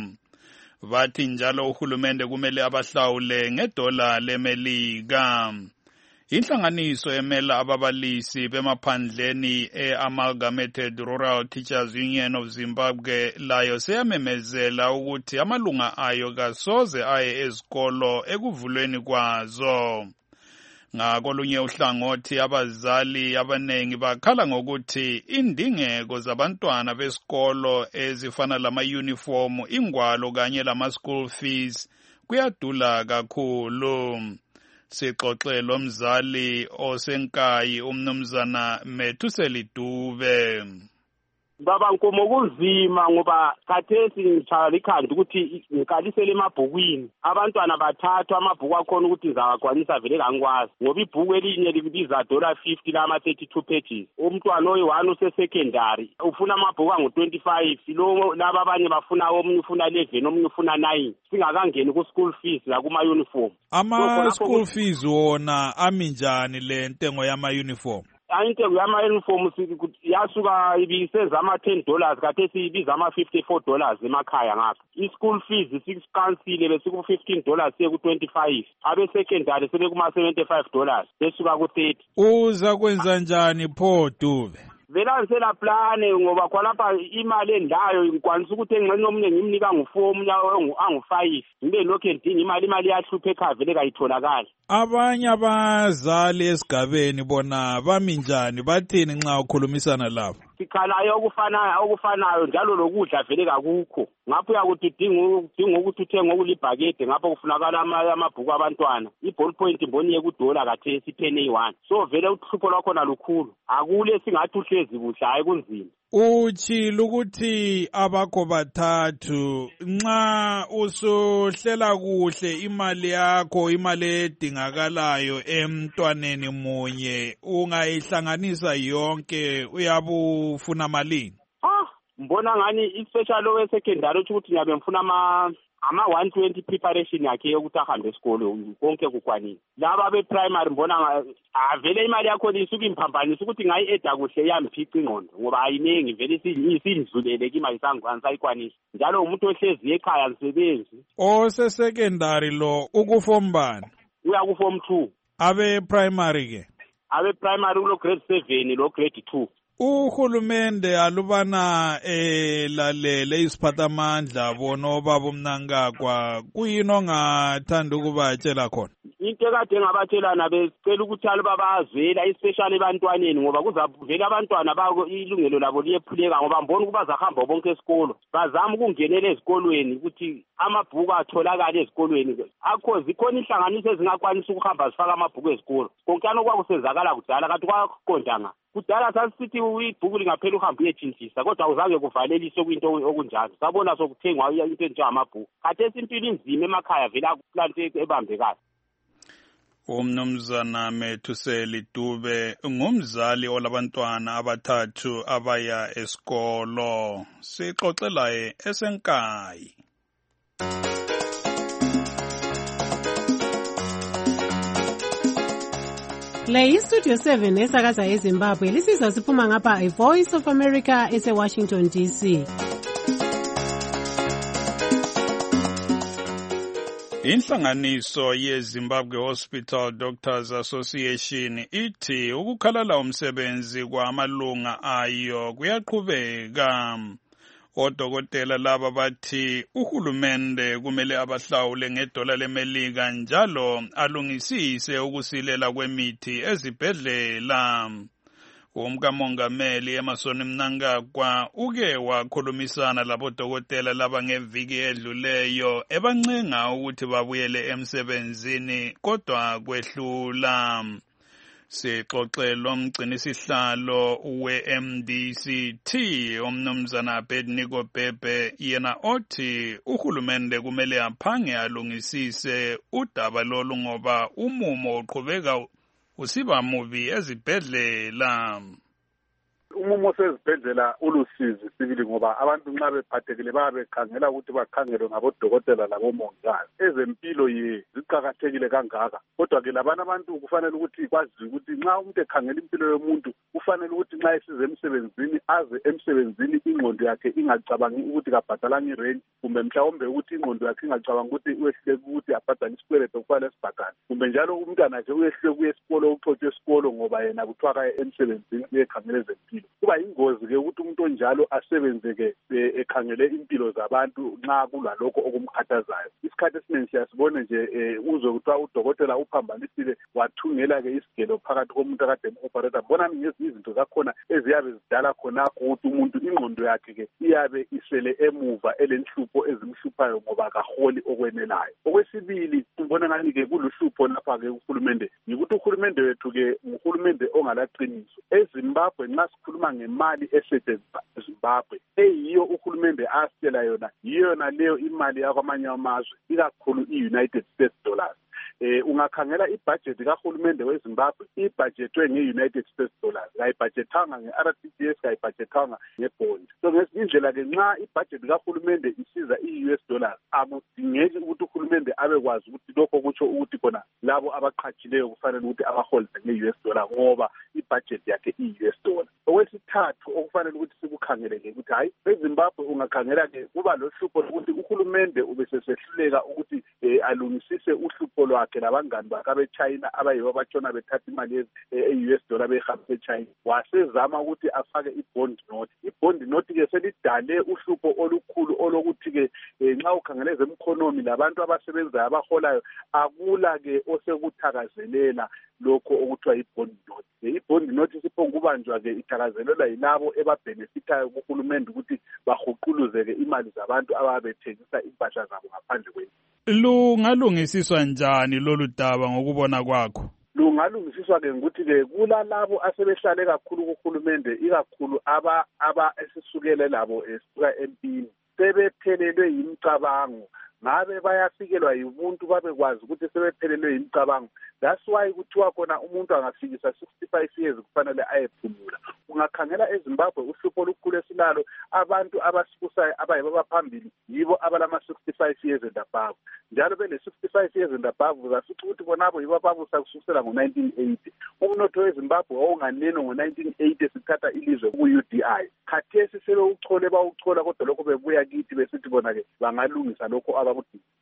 Bathi njalo uhulumende kumele abahlawule ngedola leMelika. Inhlanganiso emela ababalisi bemaphandleni e-Amalgamated Rural Teachers Union of Zimbabwe layo seyamemezela ukuthi amalunga ayo kasoze aye ezikolo ekuvulweni kwazo. Ngakolunye uhlangothi abazali abanengi bakhala ngokuthi indingeko zabantwana besikolo ezifana lama-uniform, ingwalo kanye lama-school fees kuyadula kakhulu. Sixoxe lo mzali osenkayi umnumzana Methuseli Dube. Baba Nkomo kunzima ngoba khathesi ngitshaya ikhanda ukuthi ngikalisele emabhukwini abantwana bathathu amabhuku akhona ukuthi ngizawagwanisa vele kangikwazi ngoba ibhuku elinye libiza dollar fifty lama thirty-two pages. Umntwana oyi-one usesecondary ufuna amabhuku angu twenty-five, lo laba abanye bafuna omunye ufuna eleven omunye ufuna nine, singakangeni ku school fees la kuma uniform. Ama school fees wona aminjani le ntengo yama uniform? Intengo yama-uniform yasuka ibisenza ama-ten dollars khathesi ibiza ama-fifty-four dollars emakhaya ngapha. I-school fees sikuqansile besiku-fifteen dollars siye ku-twenty-five, abe-secondary sebekuma-seventy-five dollars besuka ku-thirty. Uza kwenza njani pho Dube? Vela ngisela plane ngoba khonapha imali endayo ngikwanisa ukuthi engxenye omunye ngimnika ngu-four omunye angu-five ngibe lokhu endinga imali imali yahlupha ekhaya vele kayitholakali. Abanye abazali esigabeni bona bami njani bathini nxa ukhulumisana labo? Sikhalayo okufanayo okufanayo njalo lokudla vele kakukho. Ngapho uyakuthi udinga udinga ukuthi uthenge okulibhakede ngapho kufunakala amabhuku abantwana. I-ball point mboniye kudola kathesi ipeni eyi-one. So vele uhlupho lwakhona lukhulu. Akule singathi uhlezi kuhle hayi kunzima. Utshilo ukuthi abakho bathathu nxa usuhlela kuhle imali yakho imali edingakalayo emntwaneni munye ungayihlanganisa yonke uyabufuna malini? Ah mbona ngani especially lowe secondary ukuthi ngiyabe ngifuna ama ama one twenty preparation yakhe ukuthi ahambe esikolo konke kukwanile. Laba be primary mbona avele imali yakho lisuka imphambanisa ukuthi ngayi-eda kuhle yamphika ingqondo ngoba ayiningi vele isindlulele imali sangikwanisa ayikwanisa. Njalo umuntu ohlezi ekhaya msebenzi. Ose secondary lo ukuform bani? Uya ku form two. Abe primary ke? Abe primary lo grade seven lo grade two. uhulumende alubana elalele isiphathamandla bona baba uMnangagwa kuyini ongathanda ukubatshela khona? Into ekade engabatshelana becela ukuthi aluba bazela especially ebantwaneni ngoba kuzavela abantwana bako ilungelo labo liyephuleka ngoba mbona ukuba zahamba bonke esikolo bazama ukungenela ezikolweni ukuthi amabhuku atholakala ezikolweni akho zikhona inhlanganiso ezingakwanisa ukuhamba zifaka amabhuku ezikolo konke okwakusenzakala kudala kanti kwaqondanga kudala sasithi ibhuku lingaphela uhambe uyetshintshisa kodwa uzange kuvalelise kwinto okunjalo sabona sokuthengwa into enjengamabhuku kade esimpilo inzima emakhaya vela kuplante ebambekayo. Umnumzana Methuseli Dube ngumzali olabantwana abathathu abaya esikolo. Sixoxelaye esenkayi. Le iStudio seven esakaza eZimbabwe lisizwa siphuma ngapha iVoice of America ese-Washington D C. Inhlanganiso yeZimbabwe Hospital Doctors Association ithi ukukhalala umsebenzi kwamalunga ayo kuyaqhubeka. Odokotela laba bathi uhulumende kumele abahlawule ngedola lemelika njalo alungisise ukusilela kwemithi ezibhedlela. Umkamongameli Emmerson Mnangagwa uke wakhulumisana labodokotela laba ngeviki edluleyo ebancenga ukuthi babuyele emsebenzini kodwa kwehlula. Sixoxelo umgcinisihlalo we-M D C T umnumzana Abednego Bhebhe yena othi uhulumende kumele aphange alungisise udaba lolu ngoba umumo uqhubeka usiba mubi ezibhedlela. Umumo osezibhedlela ulusizi sibili ngoba abantu nxa bephathekile babekhangela ukuthi bakhangelwe ngabodokotela labomongikazi. Ezempilo ye ziqakathekile kangaka kodwa ke labana abantu kufanele ukuthi kwazi ukuthi nxa umuntu ekhangela impilo yomuntu kufanele ukuthi nxa esize emsebenzini aze emsebenzini ingqondo yakhe ingacabangi ukuthi kabhadalanga irent kumbe mhlawumbe ukuthi ingqondo yakhe ingacabangi ukuthi uyehluleka ukuthi abhadale isikweleto okufanele sibhadale kumbe njalo umntwana akhe uyehluleka kuye esikolo uxotshe esikolo ngoba yena kuthiwa kaye emsebenzini uyekhangela ezempilo. Kuba yingozi ke ukuthi umuntu onjalo asebenzeke ekhangele impilo zabantu nxa kulalokho okumkhathazayo. Isikhathi esiningi siyasibona nje uzwe kuthiwa udokotela uphambanisile wathungela ke isigelo phakathi komuntu akade em-operator. Mbonani ngezinye izinto zakhona eziyabe zidala khonapho ukuthi umuntu ingqondo yakhe ke iyabe isele emuva elenhlupho ezimhluphayo ngoba kaholi okwenelayo. Okwesibili ubona ngani ke kuluhlupho lapha ke uhulumende yikuthi uhulumende wethu ke uhulumende ongalaqiniso. eZimbabwe nxa sikhuluma ngemali esetshenziswa eZimbabwe eyiyo uhulumende asitshela yona yiyona leyo imali yakwamanye amazwe ikakhulu i-United States dollars. Eh ungakhangela ibudget kahulumende weZimbabwe ibudgetwe nge-United States dollars ayibudgetanga nge-R T G S ayibudgetanga ngebond. So ngesindlela ke nxa ibudget kahulumende isiza i-U S dollars akudingeki ukuthi uhulumende abekwazi ukuthi lokho kutsho ukuthi khona labo abaqhatshileyo kufanele ukuthi abaholde nge-U S dollar ngoba ibudget yakhe i-U S dollar. Okwesithathu okufanele ukuthi sikukhangeleke ukuthi hayi eZimbabwe ungakhangela ke kuba lohlupho ukuthi uhulumende ubesesehluleka ukuthi alungisise uhlupho lwakhe labangani bakhe abe-China abayibo abatshona bethatha imali e-U S dollar behambise eChina. Wasezama ukuthi afake i-bond note. I-bond note ke selidale uhlupho olukhulu olokuthi ke nxa ukhangele ezemkhonomi labantu abasebenzayo abaholayo akula ke osekuthakazelela lokho okuthiwa i-bond note. I-bond note isiphonga kubanjwa ke ithakazelelwa yilabo ebabhenefithayo kuhulumende ukuthi bahuquluzeke imali zabantu ababethengisa impahla zabo ngaphandle kwethu. Lungalungisiswa njani lolu daba ngokubona kwakho? Lungalungisiswa ke ukuthi ke kulalabo asebehlale kakhulu kuhulumende ikakhulu aba aba esisukele labo esisuka empini sebephelelwe yimicabango ngabe bayafikelwa yibuntu babekwazi ukuthi sebephelelwe yimicabango. That's why kuthiwa khona umuntu angafikisa sixty-five years kufanele ayephumula. Ungakhangela eZimbabwe uhlupho olukhulu esilalo abantu abasibusayo abayibo baphambili yibo abalama sixty-five years and above. Njalo bele sixty-five years and above uzasithi ukuthi bonabo yibo ababusa kusukela ngo-nineteen eighty. Umnotho weZimbabwe wawunganeno ngo-nineteen eighty sithatha ilizwe ku-U D I. Khathesi sebewuchole bawuchola kodwa lokho bebuya kithi besithi bona ke bangalungisa lokho abakudingileyo.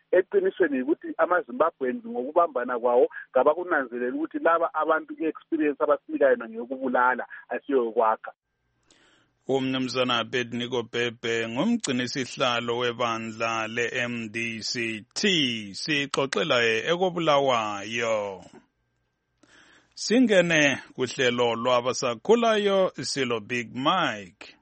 eqinisweni ukuthi amaZimbabweans ngokubambana kwawo ngabakunanzelela ukuthi laba abantu i-experience abasinika yona ngeyokubulala asiyokwakha. Umnumzana Abednego Bhebhe ngumgcinisihlalo webandla le-M D C T sixoxela ekobulawayo. Singene kuhlelo lwabasakhulayo silo Big Mike.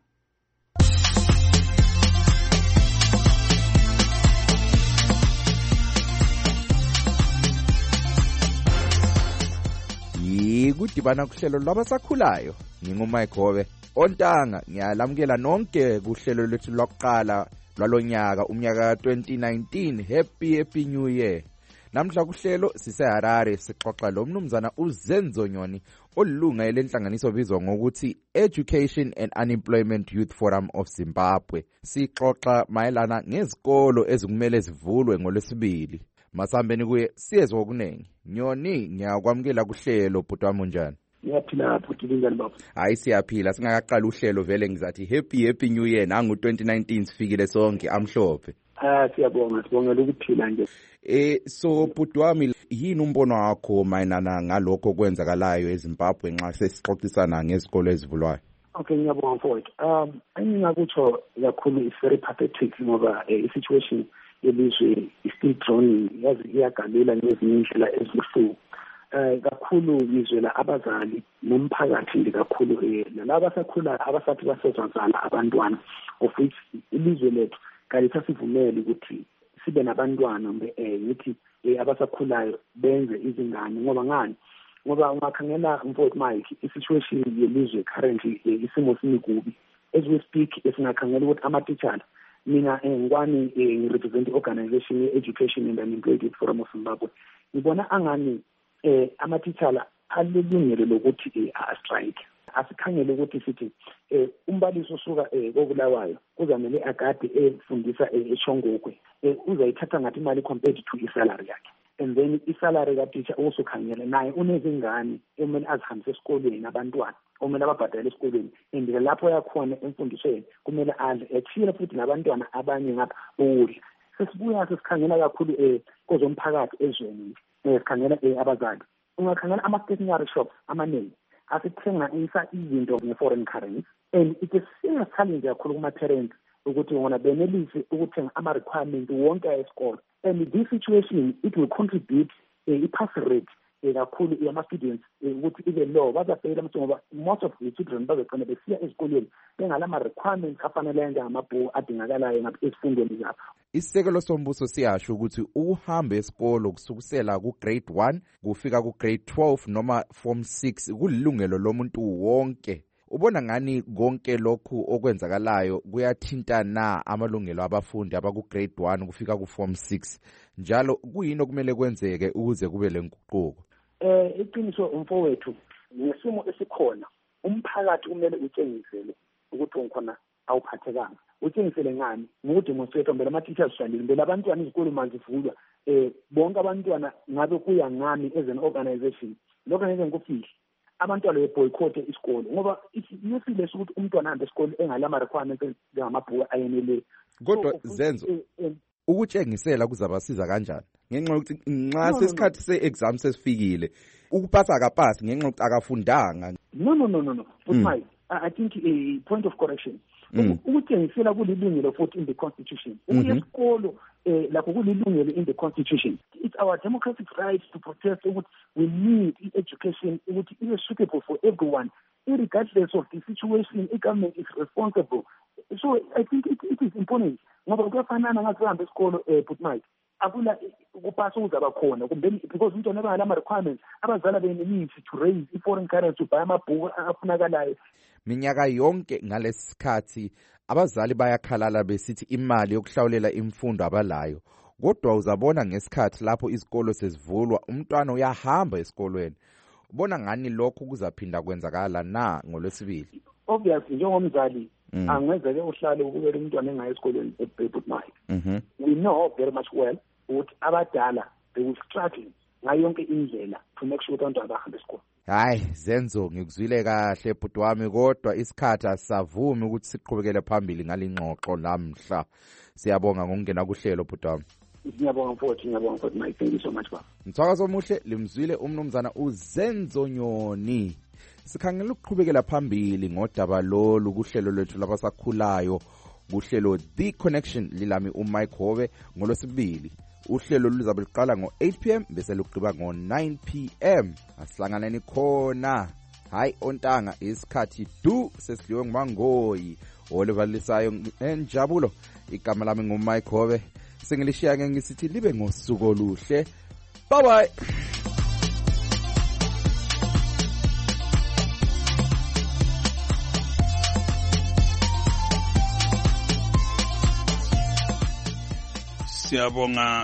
Yikudibana kuhlelo lwabasakhulayo. Ngingumike Hobe. Ontanga ngiyalamukela nonke kuhlelo lethu lokuqala lwalonyaka umnyaka twenty nineteen. Happy happy new year. Namhla kuhlelo siseHarare sixoxa lo mnumzana uZenzo Nyoni olunga elenhlanganiso bizwa ngokuthi Education and Unemployment Youth Forum of Zimbabwe. Sixoxa mayelana ngezikolo ezikumele zivulwe ngolwesibili. Masambeni kuye siyezwe okunengi. Nyoni ngiyakwamukela kuhlelo bhuti wami njani? Ngiyaphila bhuti linjani baba? Hayi siyapila singakaqala uhlelo vele ngizathi happy happy new year nangu twenty nineteen sifikile sonke amhlophe. Ah siyabonga sibongela ukuphila nje. Eh so bhuti wami yini umbono wakho mayinana ngalokho kwenzakalayo eZimbabwe nxa sesixoxisana ngezikolo ezivulwayo? Okay ngiyabonga mfowethu. Um engingakutho kakhulu is very pathetic ngoba i-situation yelizwe is-still drowning yazi iyagalula ngezinye indlela ezibuhlungu. Eh kakhulu ngizwela abazali nomphakathi ndi kakhulu eh laba abasakhula abasathi basezazana abantwana of which ilizwe lethu kalisa sivumele ukuthi sibe nabantwana mbe eh ngithi abasakhulayo benze izingane ngoba ngani ngoba ungakhangela mfowethu Mike i-situation yelizwe currently isimo sinikubi as we speak esingakhangela ukuthi ama-teachers mina ngwani ngi-represent i-organization ye-Education and Unemployment Youth Forum of Zimbabwe ngibona angani eh ama-teachers alilungelo lokuthi a-strike asikhangele ukuthi sithi eh umbalisi usuka eh kokulawayo kuzamele agade efundisa eChongokwe uzayithatha ngathi imali compared to isalary yakhe and then isalary ka teacher usukhangele naye unezingane emele azihambise esikolweni abantwana omele ababhadale esikolweni and lapho yakhona emfundisweni kumele adle ethile futhi nabantwana abanye ngapha udla sesibuya sesikhangela kakhulu eh kozomphakathi ezweni esikhangela abazali ungakhangela ama-stationery shops amaningi asithenga isa izinto nge-foreign currency and it is serious challenge kakhulu kuma-parents ukuthi ngona benelise ukuthenga ama-requirement wonke esikolo and this situation it will contribute i-pass rate kakhulu yama-students ukuthi ibe low bazafeyila mthi ngoba most of the children bazogcina besiya ezikolweni bengalama-requirements afaneleyo njengamabhuku adingakalayo ezifundweni zabo. Isisekelo sombuso siyasho ukuthi uhambe esikolo kusukusela ku-grade one kufika ku-grade twelve noma form six kulilungelo lomuntu wonke. Ubona ngani konke lokhu okwenzakalayo kuyathinta na amalungelo abafundi abaku-grade one kufika ku-form six njalo kuyini okumele kwenzeke ukuze kube lenguquko? Eh iqiniso umfowethu ngesimo esikhona umphakathi kumele utshengisele ukuthi ngikhona awuphathekanga utshengisele ngani ngokudemonstrate mbele ama-teachers shalile mbele abantwana izikolo manje zivulwa eh bonke abantwana ngabe kuya ngami as an organization lokho ngeke ngikufihle abantwana beboycott isikolo ngoba isifile ukuthi umntwana ahambe esikolo engalama requirements njengamabhuku ayenele. Kodwa Zenzo ukutshengisela kuzabasiza kanjani ngenxa yokuthi nxa sesikhathi se-exam sesifikile ukupasa akapasi ngenxa yokuthi akafundanga? No no no no no but mm. my I think a point of correction ukutshengisela kulilungelo futhi in the constitution ukuya esikolo eh lapho kulilungelo in the constitution it's our democratic right to protest ukuthi we need education ukuthi ibe suitable for everyone regardless of the situation. The government is responsible, so I think it, it is important ngoba kuyafanana ngathi uhambe esikolo eh but Mike akula ukupasa uzaba khona kumbe because umntwana ebangala ama requirements abazala benemithi to raise i-foreign currency to buy amabhuku afunakalayo. Minyaka yonke ngalesikhathi abazali bayakhalala besithi imali yokuhlawulela imfundo abalayo, kodwa uzabona ngesikhathi lapho izikolo sezivulwa umntwana uyahamba esikolweni. Ubona ngani lokho kuzaphinda kwenzakala na ngolwesibili? Obviously njengomzali mm. angenzeke uhlale ukubeka umntwana engayi esikolweni ebhebhut Mike. Mhm. We know very much well ukuthi abadala they will struggle ngayo yonke indlela to make sure ukuthi abantwana bahambe esikolweni. Hayi Zenzo ngikuzwile kahle bhuti wami, kodwa isikhathi asavumi ukuthi siqhubekele phambili ngalingxoxo namhla. Siyabonga ngokungena kuhlelo bhuti wami. ngiyabonga mfowethu ngiyabonga mfowethu Mike, thank you so much baba. Mthwakazo omuhle limzwile umnumzana uZenzo Nyoni. Sikhangela ukuqhubekela phambili ngodaba lolu kuhlelo lwethu labasakhulayo kuhlelo The Connection lilami uMike Hobe ngolosibili. Uhlelo luzabe liqala ngo-eight p m bese luqhiba ngo-nine p m Asihlanganeni khona. Hayi ontanga isikhathi du sesidliwe nguMangoyi olevalisayo enjabulo. Igama lami nguMike Hobe. Sengilishiya ngeke ngisithi libe ngosuku oluhle. Bye bye. Siyabonga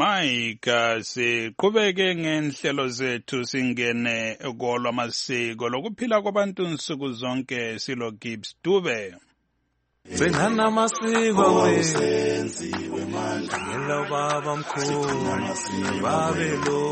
Mike, siqhubeke ngenhlelo zethu singene kolwamasiko lokuphila kwabantu nsuku zonke. Silo Gibbs Dube. Sengana masiko wenziwe manje ngelo baba mkhulu babe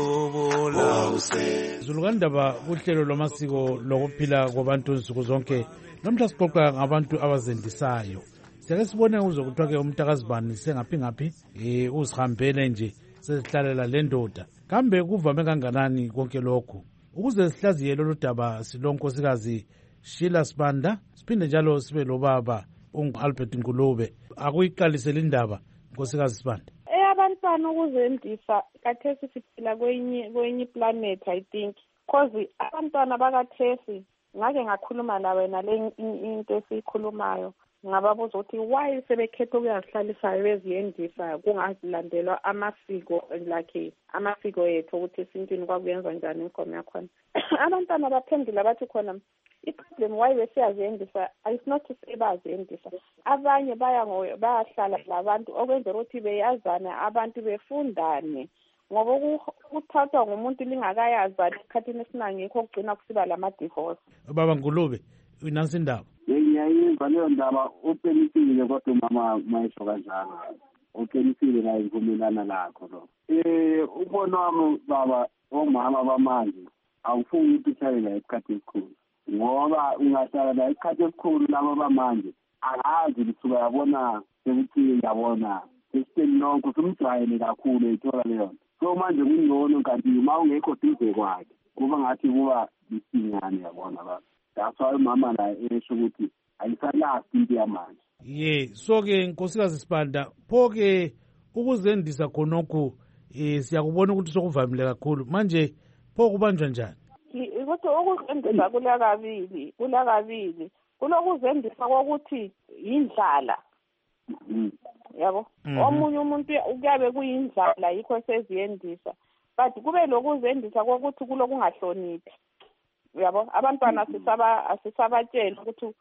lobola Zulukandaba kuhlelo lwamasiko lokuphila kwabantu nsuku zonke. Namhla siqoqa ngabantu abazendisayo. Siyake sibone uzokuthiwa ke umntakazibani sengaphi ngaphi eh uzihambele nje sesihlalela le ndoda. Kambe kuvame kanganani konke lokho? Ukuze sihlaziye lolu daba silonkosikazi Sheila Sibanda, siphinde njalo sibe lobaba ungu-Albert Ngulube. Akuyiqalisele indaba nkosikazi Sibanda. Eh abantwana ukuzendisa kathesi siphila kwenye kwenye planet I think. Cause abantwana bakathesi ngake ngakhuluma la wena le into esikhulumayo. Ngababuza ukuthi why sebekhetha ukuyahlalisa beziyendisa kungazilandelwa amasiko like amasiko ethu ukuthi esintwini kwakuyenza njani inkomo yakhona. Abantwana baphendula bathi khona i-problem why besiyazendisa is not to say bazendisa. Abanye baya bayahlala labantu okwenzela ukuthi beyazana abantu befundane ngoba ukuthathwa ngumuntu lingakayazani esikhathini esinangikho kugcina kusiba lama-divorce. Baba Ngulube unansi indaba. Ngiyayizwa leyo ndaba uqinisile kodwa mama mayisho kanjalo. Uqinisile la ivumelana lakho lo. Eh ubona wami baba omama bamanje awufuni ukuthi uhlale isikhathi esikhulu. Ngoba ungahlala la isikhathi esikhulu labo bamanje akazi lithuba yabona ukuthi yabona isithini nonke usumjwayele kakhulu ethola leyo. So manje kungcono kanti uma ungekho duze kwakhe kuba ngathi kuba isinyane yabona baba. That's why mama la esho ukuthi ayisalasi into yamanje. Ye, so ke nkosikazi Sibanda, pho ke ukuzendisa khonokho eh siyakubona ukuthi sokuvamile kakhulu. Manje pho kubanjwa njani? Ukuthi ukuzendisa kula kabili, kula kabili. Kulokuzendisa ukuthi indlala. Yabo. Omunye umuntu uyabe kuyindlala yikho seziyendisa. But kube lokuzendisa ukuthi kulokungahloniphi. Yabo abantwana sisaba asisabatshela ukuthi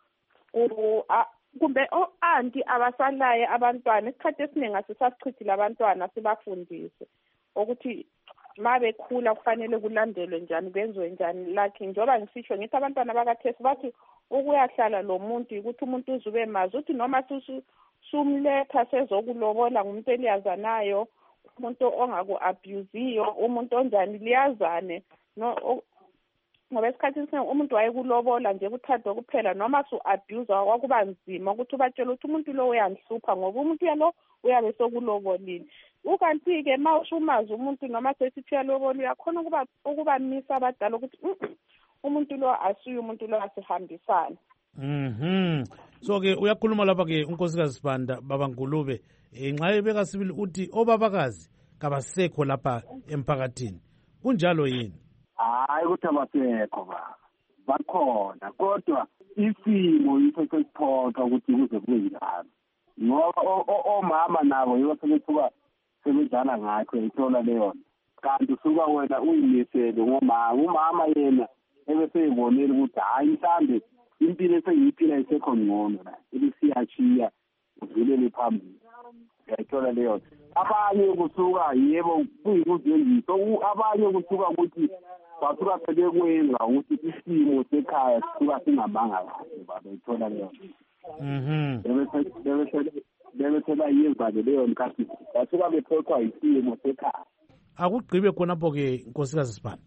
kumbe o-anti abasalaye abantwana isikhathi esiningi asisasichithile abantwana sibafundise ukuthi ma bekhula kufanele kulandelwe njani kwenziwe njani like njengoba ngisisho ngithi abantwana bakathesi bathi ukuyahlala lo muntu ukuthi umuntu uzube mazi ukuthi noma sumletha sezokulobola ngumuntu eliyazanayo umuntu ongaku-abuziyo umuntu onjani liyazane no ngoba esikhathi esiningi umuntu wayekulobola nje kuthathwa kuphela noma su-abuse kwakuba nzima ukuthi ubatshele ukuthi umuntu lo uyandihlupha ngoba umuntu yalo uyabe sokulobolile. Ukanti-ke ma ushumazi umuntu noma sesithi uyalobola uyakhona ukuba ukubamisa abadala ukuthi umuntu lo asuye umuntu lo asihambisana. Mhm. So ke uyakhuluma lapha ke unkosikazi Sibanda baba Ngulube nxa ebeka sibili uthi obabakazi kabasekho lapha emphakathini. Kunjalo yini? Hayi ukuthi abasekho ba bakhona kodwa isimo yitho sesiphoqa ukuthi kuze kube njalo ngoba omama nabo yibo sebethuka sebedlala ngakho ithola leyo kanti usuka wena uyimisele ngomama umama yena ebeseyibonela ukuthi hayi mhlambe impilo esengiyiphila isekho ngcono la ibisiyachiya udlulele phambili uyayithola leyo. Abanye kusuka yebo kuyikuzenzisa abanye kusuka ukuthi basuka sebekwenza ukuthi isimo sekhaya sisuka singamanga kahle baba ithola leyo. Mhm. Bebethela yenza-ke leyo nkathi basuka bephoqwa isimo sekhaya. Akugqibe khonapho ke nkosikazi Sibanda.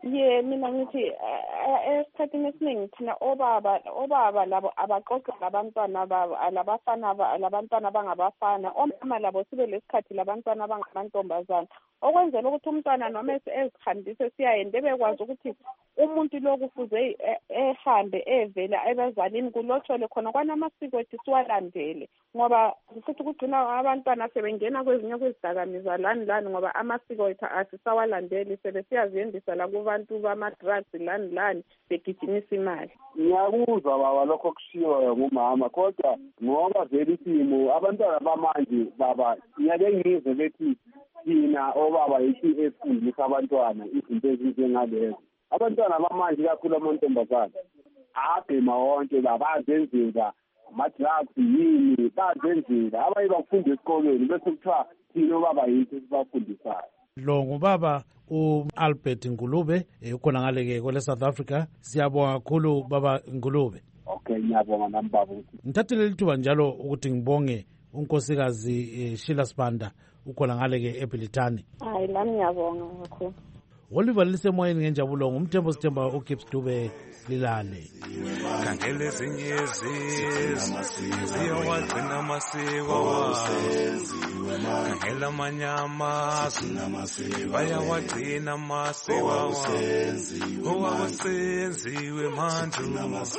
ye mina ngithi esikhathini esiningi thina obaba obaba labo abaxoxe labantwana babo labafana labantwana abangabafana, omama labo sibe lesikhathi labantwana abangamantombazana, okwenzela ukuthi umntwana noma ezihambise siyayende bekwazi ukuthi umuntu lo kufuze ehambe evela ebazalini kulotshole khona kwanamasiko ethu siwalandele, ngoba futhi kugcina abantwana sebengena kwezinye kwezidakamizwa lani lani ngoba amasiko ethu asisawalandeli, sebesiyaziyendisa la kubantu bama-drugs lani lani begijimisa imali. Ngiyakuzwa baba lokho kushiwo ngumama, kodwa ngoba vele isimo abantwana bamanje baba ngiyake ngizwe bethi thina obaba yithi efundisa abantwana izinto ezinjengalezo. Abantwana bamanje kakhulu amantombazana abhema wonke babazenzela ama-drugs yini bazenzela abaye bafunda esikolweni bese kuthiwa thina obaba yithi sibafundisayo. Lo ngubaba u-Albert Ngulube ukhona ngale-ke kwele South Africa. Siyabonga kakhulu baba Ngulube. Okay, ngiyabonga nami baba. Ngithathe leli thuba njalo ukuthi ngibonge unkosikazi Sheila Sibanda ukhona ngale-ke eBilitani. Hayi lami ngiyabonga kakhulu. Oliver lisemoyeni ngenjabulo ngumthembo sithemba uGibbs Dube lilale. Kangele zinyezi ziyawagcina amasiko wawo, kangela amanyama bayawagcina amasiko wawo, owawusenziwe manje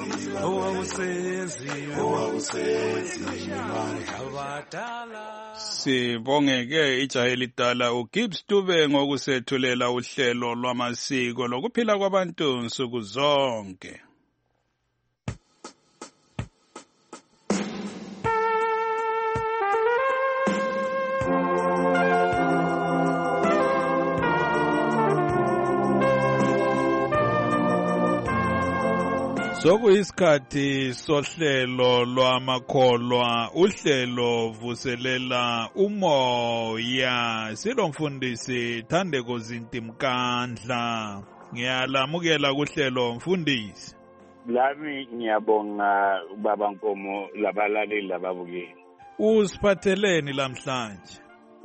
owawusenziwe abadala. Sibongeke ijaha elidala uGibbs Dube ngokusethulela uhlelo lwamasiko lokuphila kwabantu nsuku zonke. Sokuyisikhathi sohlelo lwamakholwa, uhlelo vuselela umoya. Silomfundisi Thandeko Zintimkandla. Ngiyalamukela kuhlelo mfundisi. Lami ngiyabonga baba Nkomo labalaleli lababukeli. Usiphatheleni lamhlanje?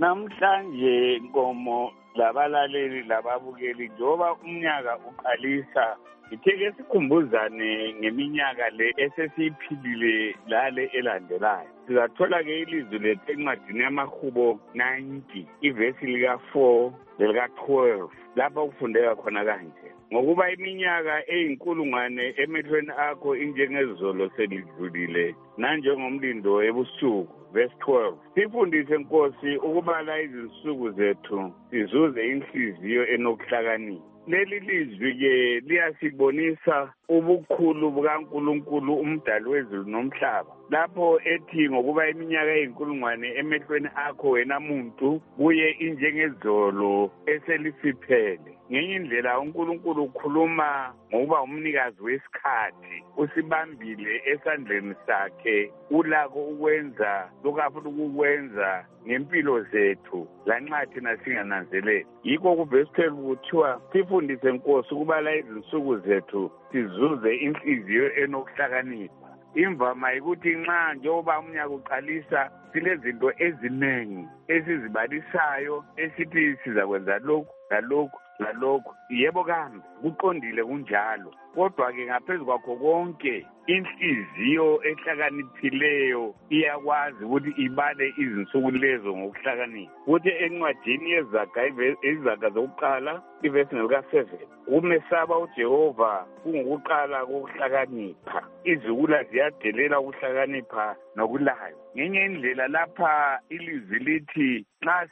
Namhlanje Nkomo labalaleli lababukeli njoba umnyaka uqalisa itheke sikhumbuzane ngeminyaka le esesiyiphilile lale elandelayo. Sizathola ke ilizwi lethu encwadini yamaHubo ninety ivesi lika four lelika twelve lapha kufundeka khona kanje. Ngokuba iminyaka eyinkulungwane emehlweni akho injengezolo selidlulile nanjengomlindo ebusuku. Verse twelve. Sifundise Nkosi ukubala izinsuku zethu sizuze inhliziyo enokuhlakanipha. Leli lizwi ke liyasibonisa ubukhulu bukaNkulunkulu umdali wezulu nomhlaba. Lapho ethi ngokuba iminyaka eyinkulungwane emehlweni akho wena muntu kuye injengezolo eselisiphele. Ngenye indlela uNkulunkulu ukhuluma ngokuba umnikazi wesikhathi, usibambile esandleni sakhe, ulako ukwenza lokafuna ukukwenza ngempilo zethu lanxa thina singananzeleli. Yikho kuvesi twelve kuthiwa sifundise Nkosi ukubala izinsuku zethu sizuze inhliziyo enokuhlakanipha. Imvama ukuthi nxa njengoba umnyaka uqalisa silezinto eziningi esizibalisayo esithi sizakwenza lokhu lalokhu lalokhu. Yebo kambe kuqondile kunjalo, kodwa ke ngaphezu kwakho konke inhliziyo ehlakaniphileyo iyakwazi ukuthi ibale izinsuku lezo ngokuhlakanipha. Kuthi encwadini yezaga izaga zokuqala ivesi ngelika seven, umesaba uJehova kungukuqala kokuhlakanipha, izikula ziyadelela ukuhlakanipha nokulayo. Ngenye indlela lapha ilizwi lithi nxa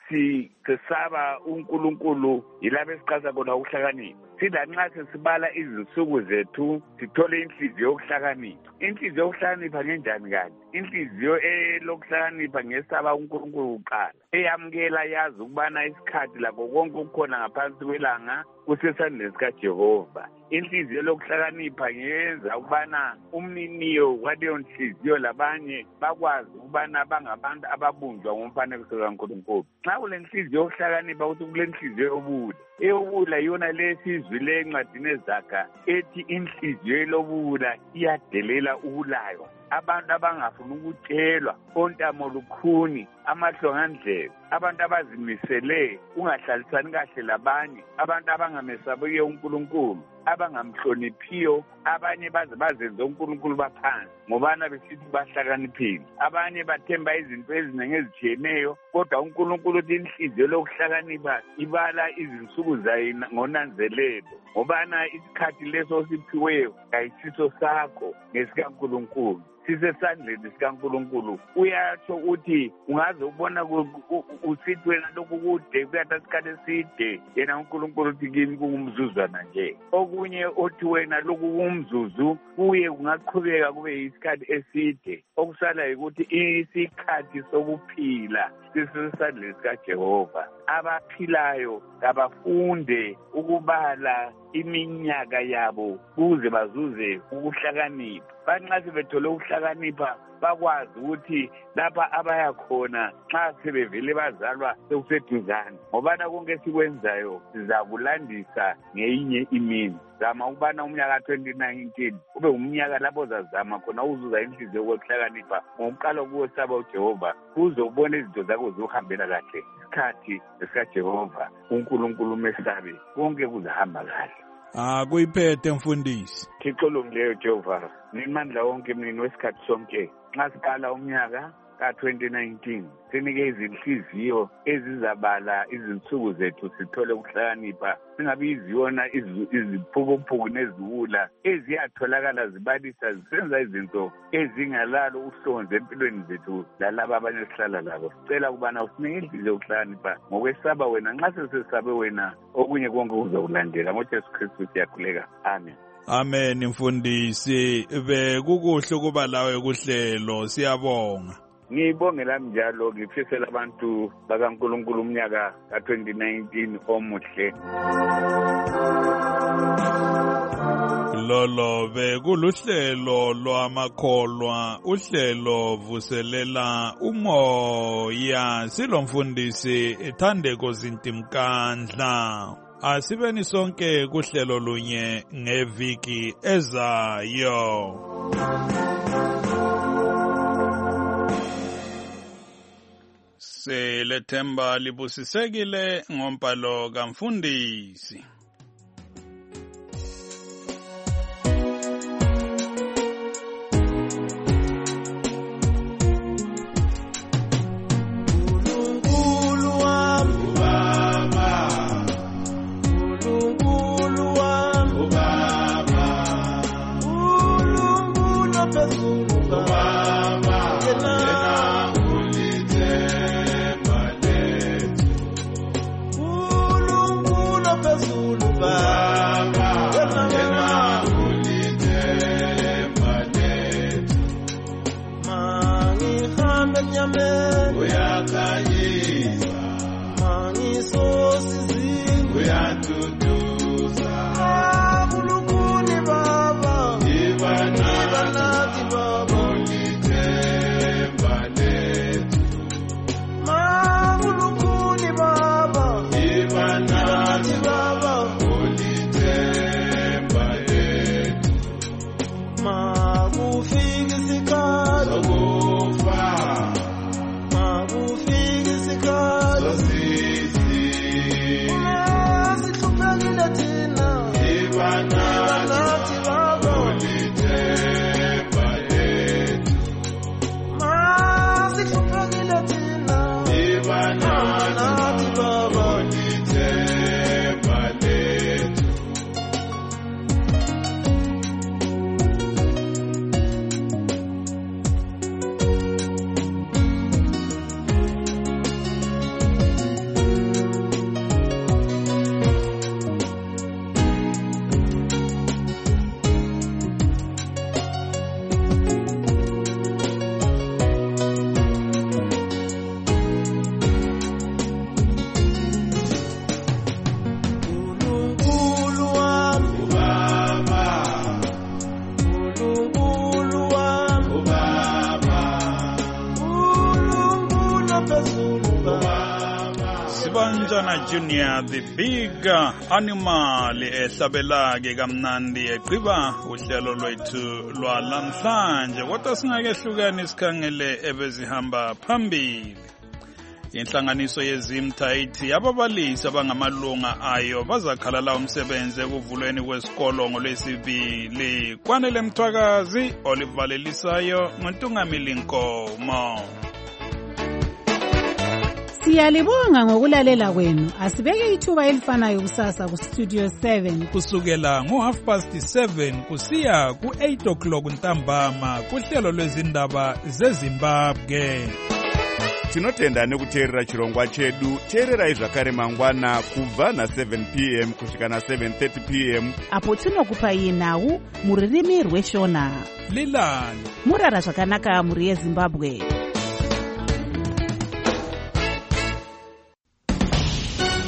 sisaba uNkulunkulu yilapho esiqasa khona ukuhlakanipha. Sida nxa sesibala izinsuku zethu sithole inhliziyo yokuhlakanipha. Inhliziyo yokuhlakanipha ngenjani kanti? Inhliziyo elokuhlakanipha ngesaba uNkulunkulu uqala, eyamukela yazi ukubana isikhathi lakho konke okukhona ngaphansi kwelanga kusesandleni sikaJehova. Inhliziyo lokuhlakanipha ngeyenza ukubana umniniyo waleyo nhliziyo labanye bakwazi ukubana bangabantu ababunjwa ngomfanekiso kaNkulunkulu. Nxa kule nhliziyo yokuhlakanipha ukuthi kule nhliziyo yobula, eyobula yona lesizwile encwadini ezaga ethi inhliziyo elobula iyadelela ukulaywa. Abantu abangafuna ukutshelwa, ontamo lukhuni, amahlongandlela, abantu abazimisele ungahlalisani kahle labanye, abantu abangamesabiyo uNkulunkulu, abangamhloniphiyo, abanye baze bazenze uNkulunkulu baphansi ngobana besithi bahlakaniphile, abanye bathemba izinto eziningi ezitshiyeneyo, kodwa uNkulunkulu uthi inhliziyo lokuhlakanipha ibala izinsuku zayo ngonanzelelo, ngobana isikhathi leso osiphiweyo kayisiso sakho ngesikaNkulunkulu, sisesandleni sikaNkulunkulu. Uyatsho uthi ungaze ubona usithi wena lokhu kude kuyathatha isikhathi eside, yena uNkulunkulu uthi kimi kungumzuzwana nje. Okunye othi wena lokhu kumzuzu kuye kungaqhubeka kube isikhathi eside, okusala ukuthi isikhathi sokuphila sisesandleni sikaJehova. Abaphilayo kabafunde ukubala iminyaka yabo kuze bazuze ukuhlakanipha. Banxa sebethole ukuhlakanipha bakwazi ukuthi lapha abaya khona xa sebevele bazalwa sekuseduzane, ngobana konke sikwenzayo sizakulandisa ngeyinye imini. Zama ukubana umnyaka twenty nineteen ube umnyaka lapho zazama khona uzuza inhliziyo yokuhlakanipha ngokuqala ukuwesaba uJehova, kuze ubone izinto zakho zihambela kahle. Isikhathi esikaJehova uNkulunkulu mesabe konke kuzahamba kahle. Ah, kuyiphethe mfundisi. Thixo longileyo Jehova, nimandla wonke mina wesikhathi sonke. Nxa siqala umnyaka ka twenty nineteen sinike izinhliziyo ezizabala izinsuku zethu sithole ukuhlakanipha, singabi iziyona iziphukuphuku neziwula eziyatholakala zibalisa zisenza izinto ezingalalo uhlonze empilweni zethu lalaba abanye sihlala labo. Sicela ukubana usinike inhliziyo yokuhlakanipha ngokwesaba wena, nxa sesesabe wena okunye konke kuzokulandela. NgoJesu Kristu siyakhuleka, amen. Amen mfundisi, bekukuhle ukuba lawe kuhlelo, siyabonga. Ngibongela njalo ngifisela abantu bakaNkulunkulu umnyaka ka twenty nineteen omuhle. Lolo bekuluhlelo lwamakholwa, uhlelo vuselela umoya, silomfundisi Thandeko Zintimkandla. Asibeni sonke kuhlelo lunye ngeviki ezayo. Selethemba libusisekile ngompalo kamfundisi. Junior the big animal ehlabelake kamnandi eqiba uhlelo lwethu lwalamhlanje, kodwa singake hlukani sikhangele ebezihamba phambili. inhlanganiso yezimta ithi ababalisi abangamalunga ayo bazakhalala umsebenzi ekuvulweni kwesikolo ngolwesibili. Kwanele Mthwakazi, olivalelisayo ngoNtungamili Nkomo. Siyalibonga ngokulalela kwenu. Asibeke ithuba elifanayo kusasa ku Studio seven kusukela ngo half past seven kusiya ku eight o'clock ntambama kuhlelo lwezindaba zeZimbabwe. Tinotenda nekuteerera chirongwa chedu. Teererai zvakare mangwana kubva na seven p m kusvika na seven thirty p m apo tinokupai nhau muririmi rweshona. Lilani murara zvakanaka muri yeZimbabwe.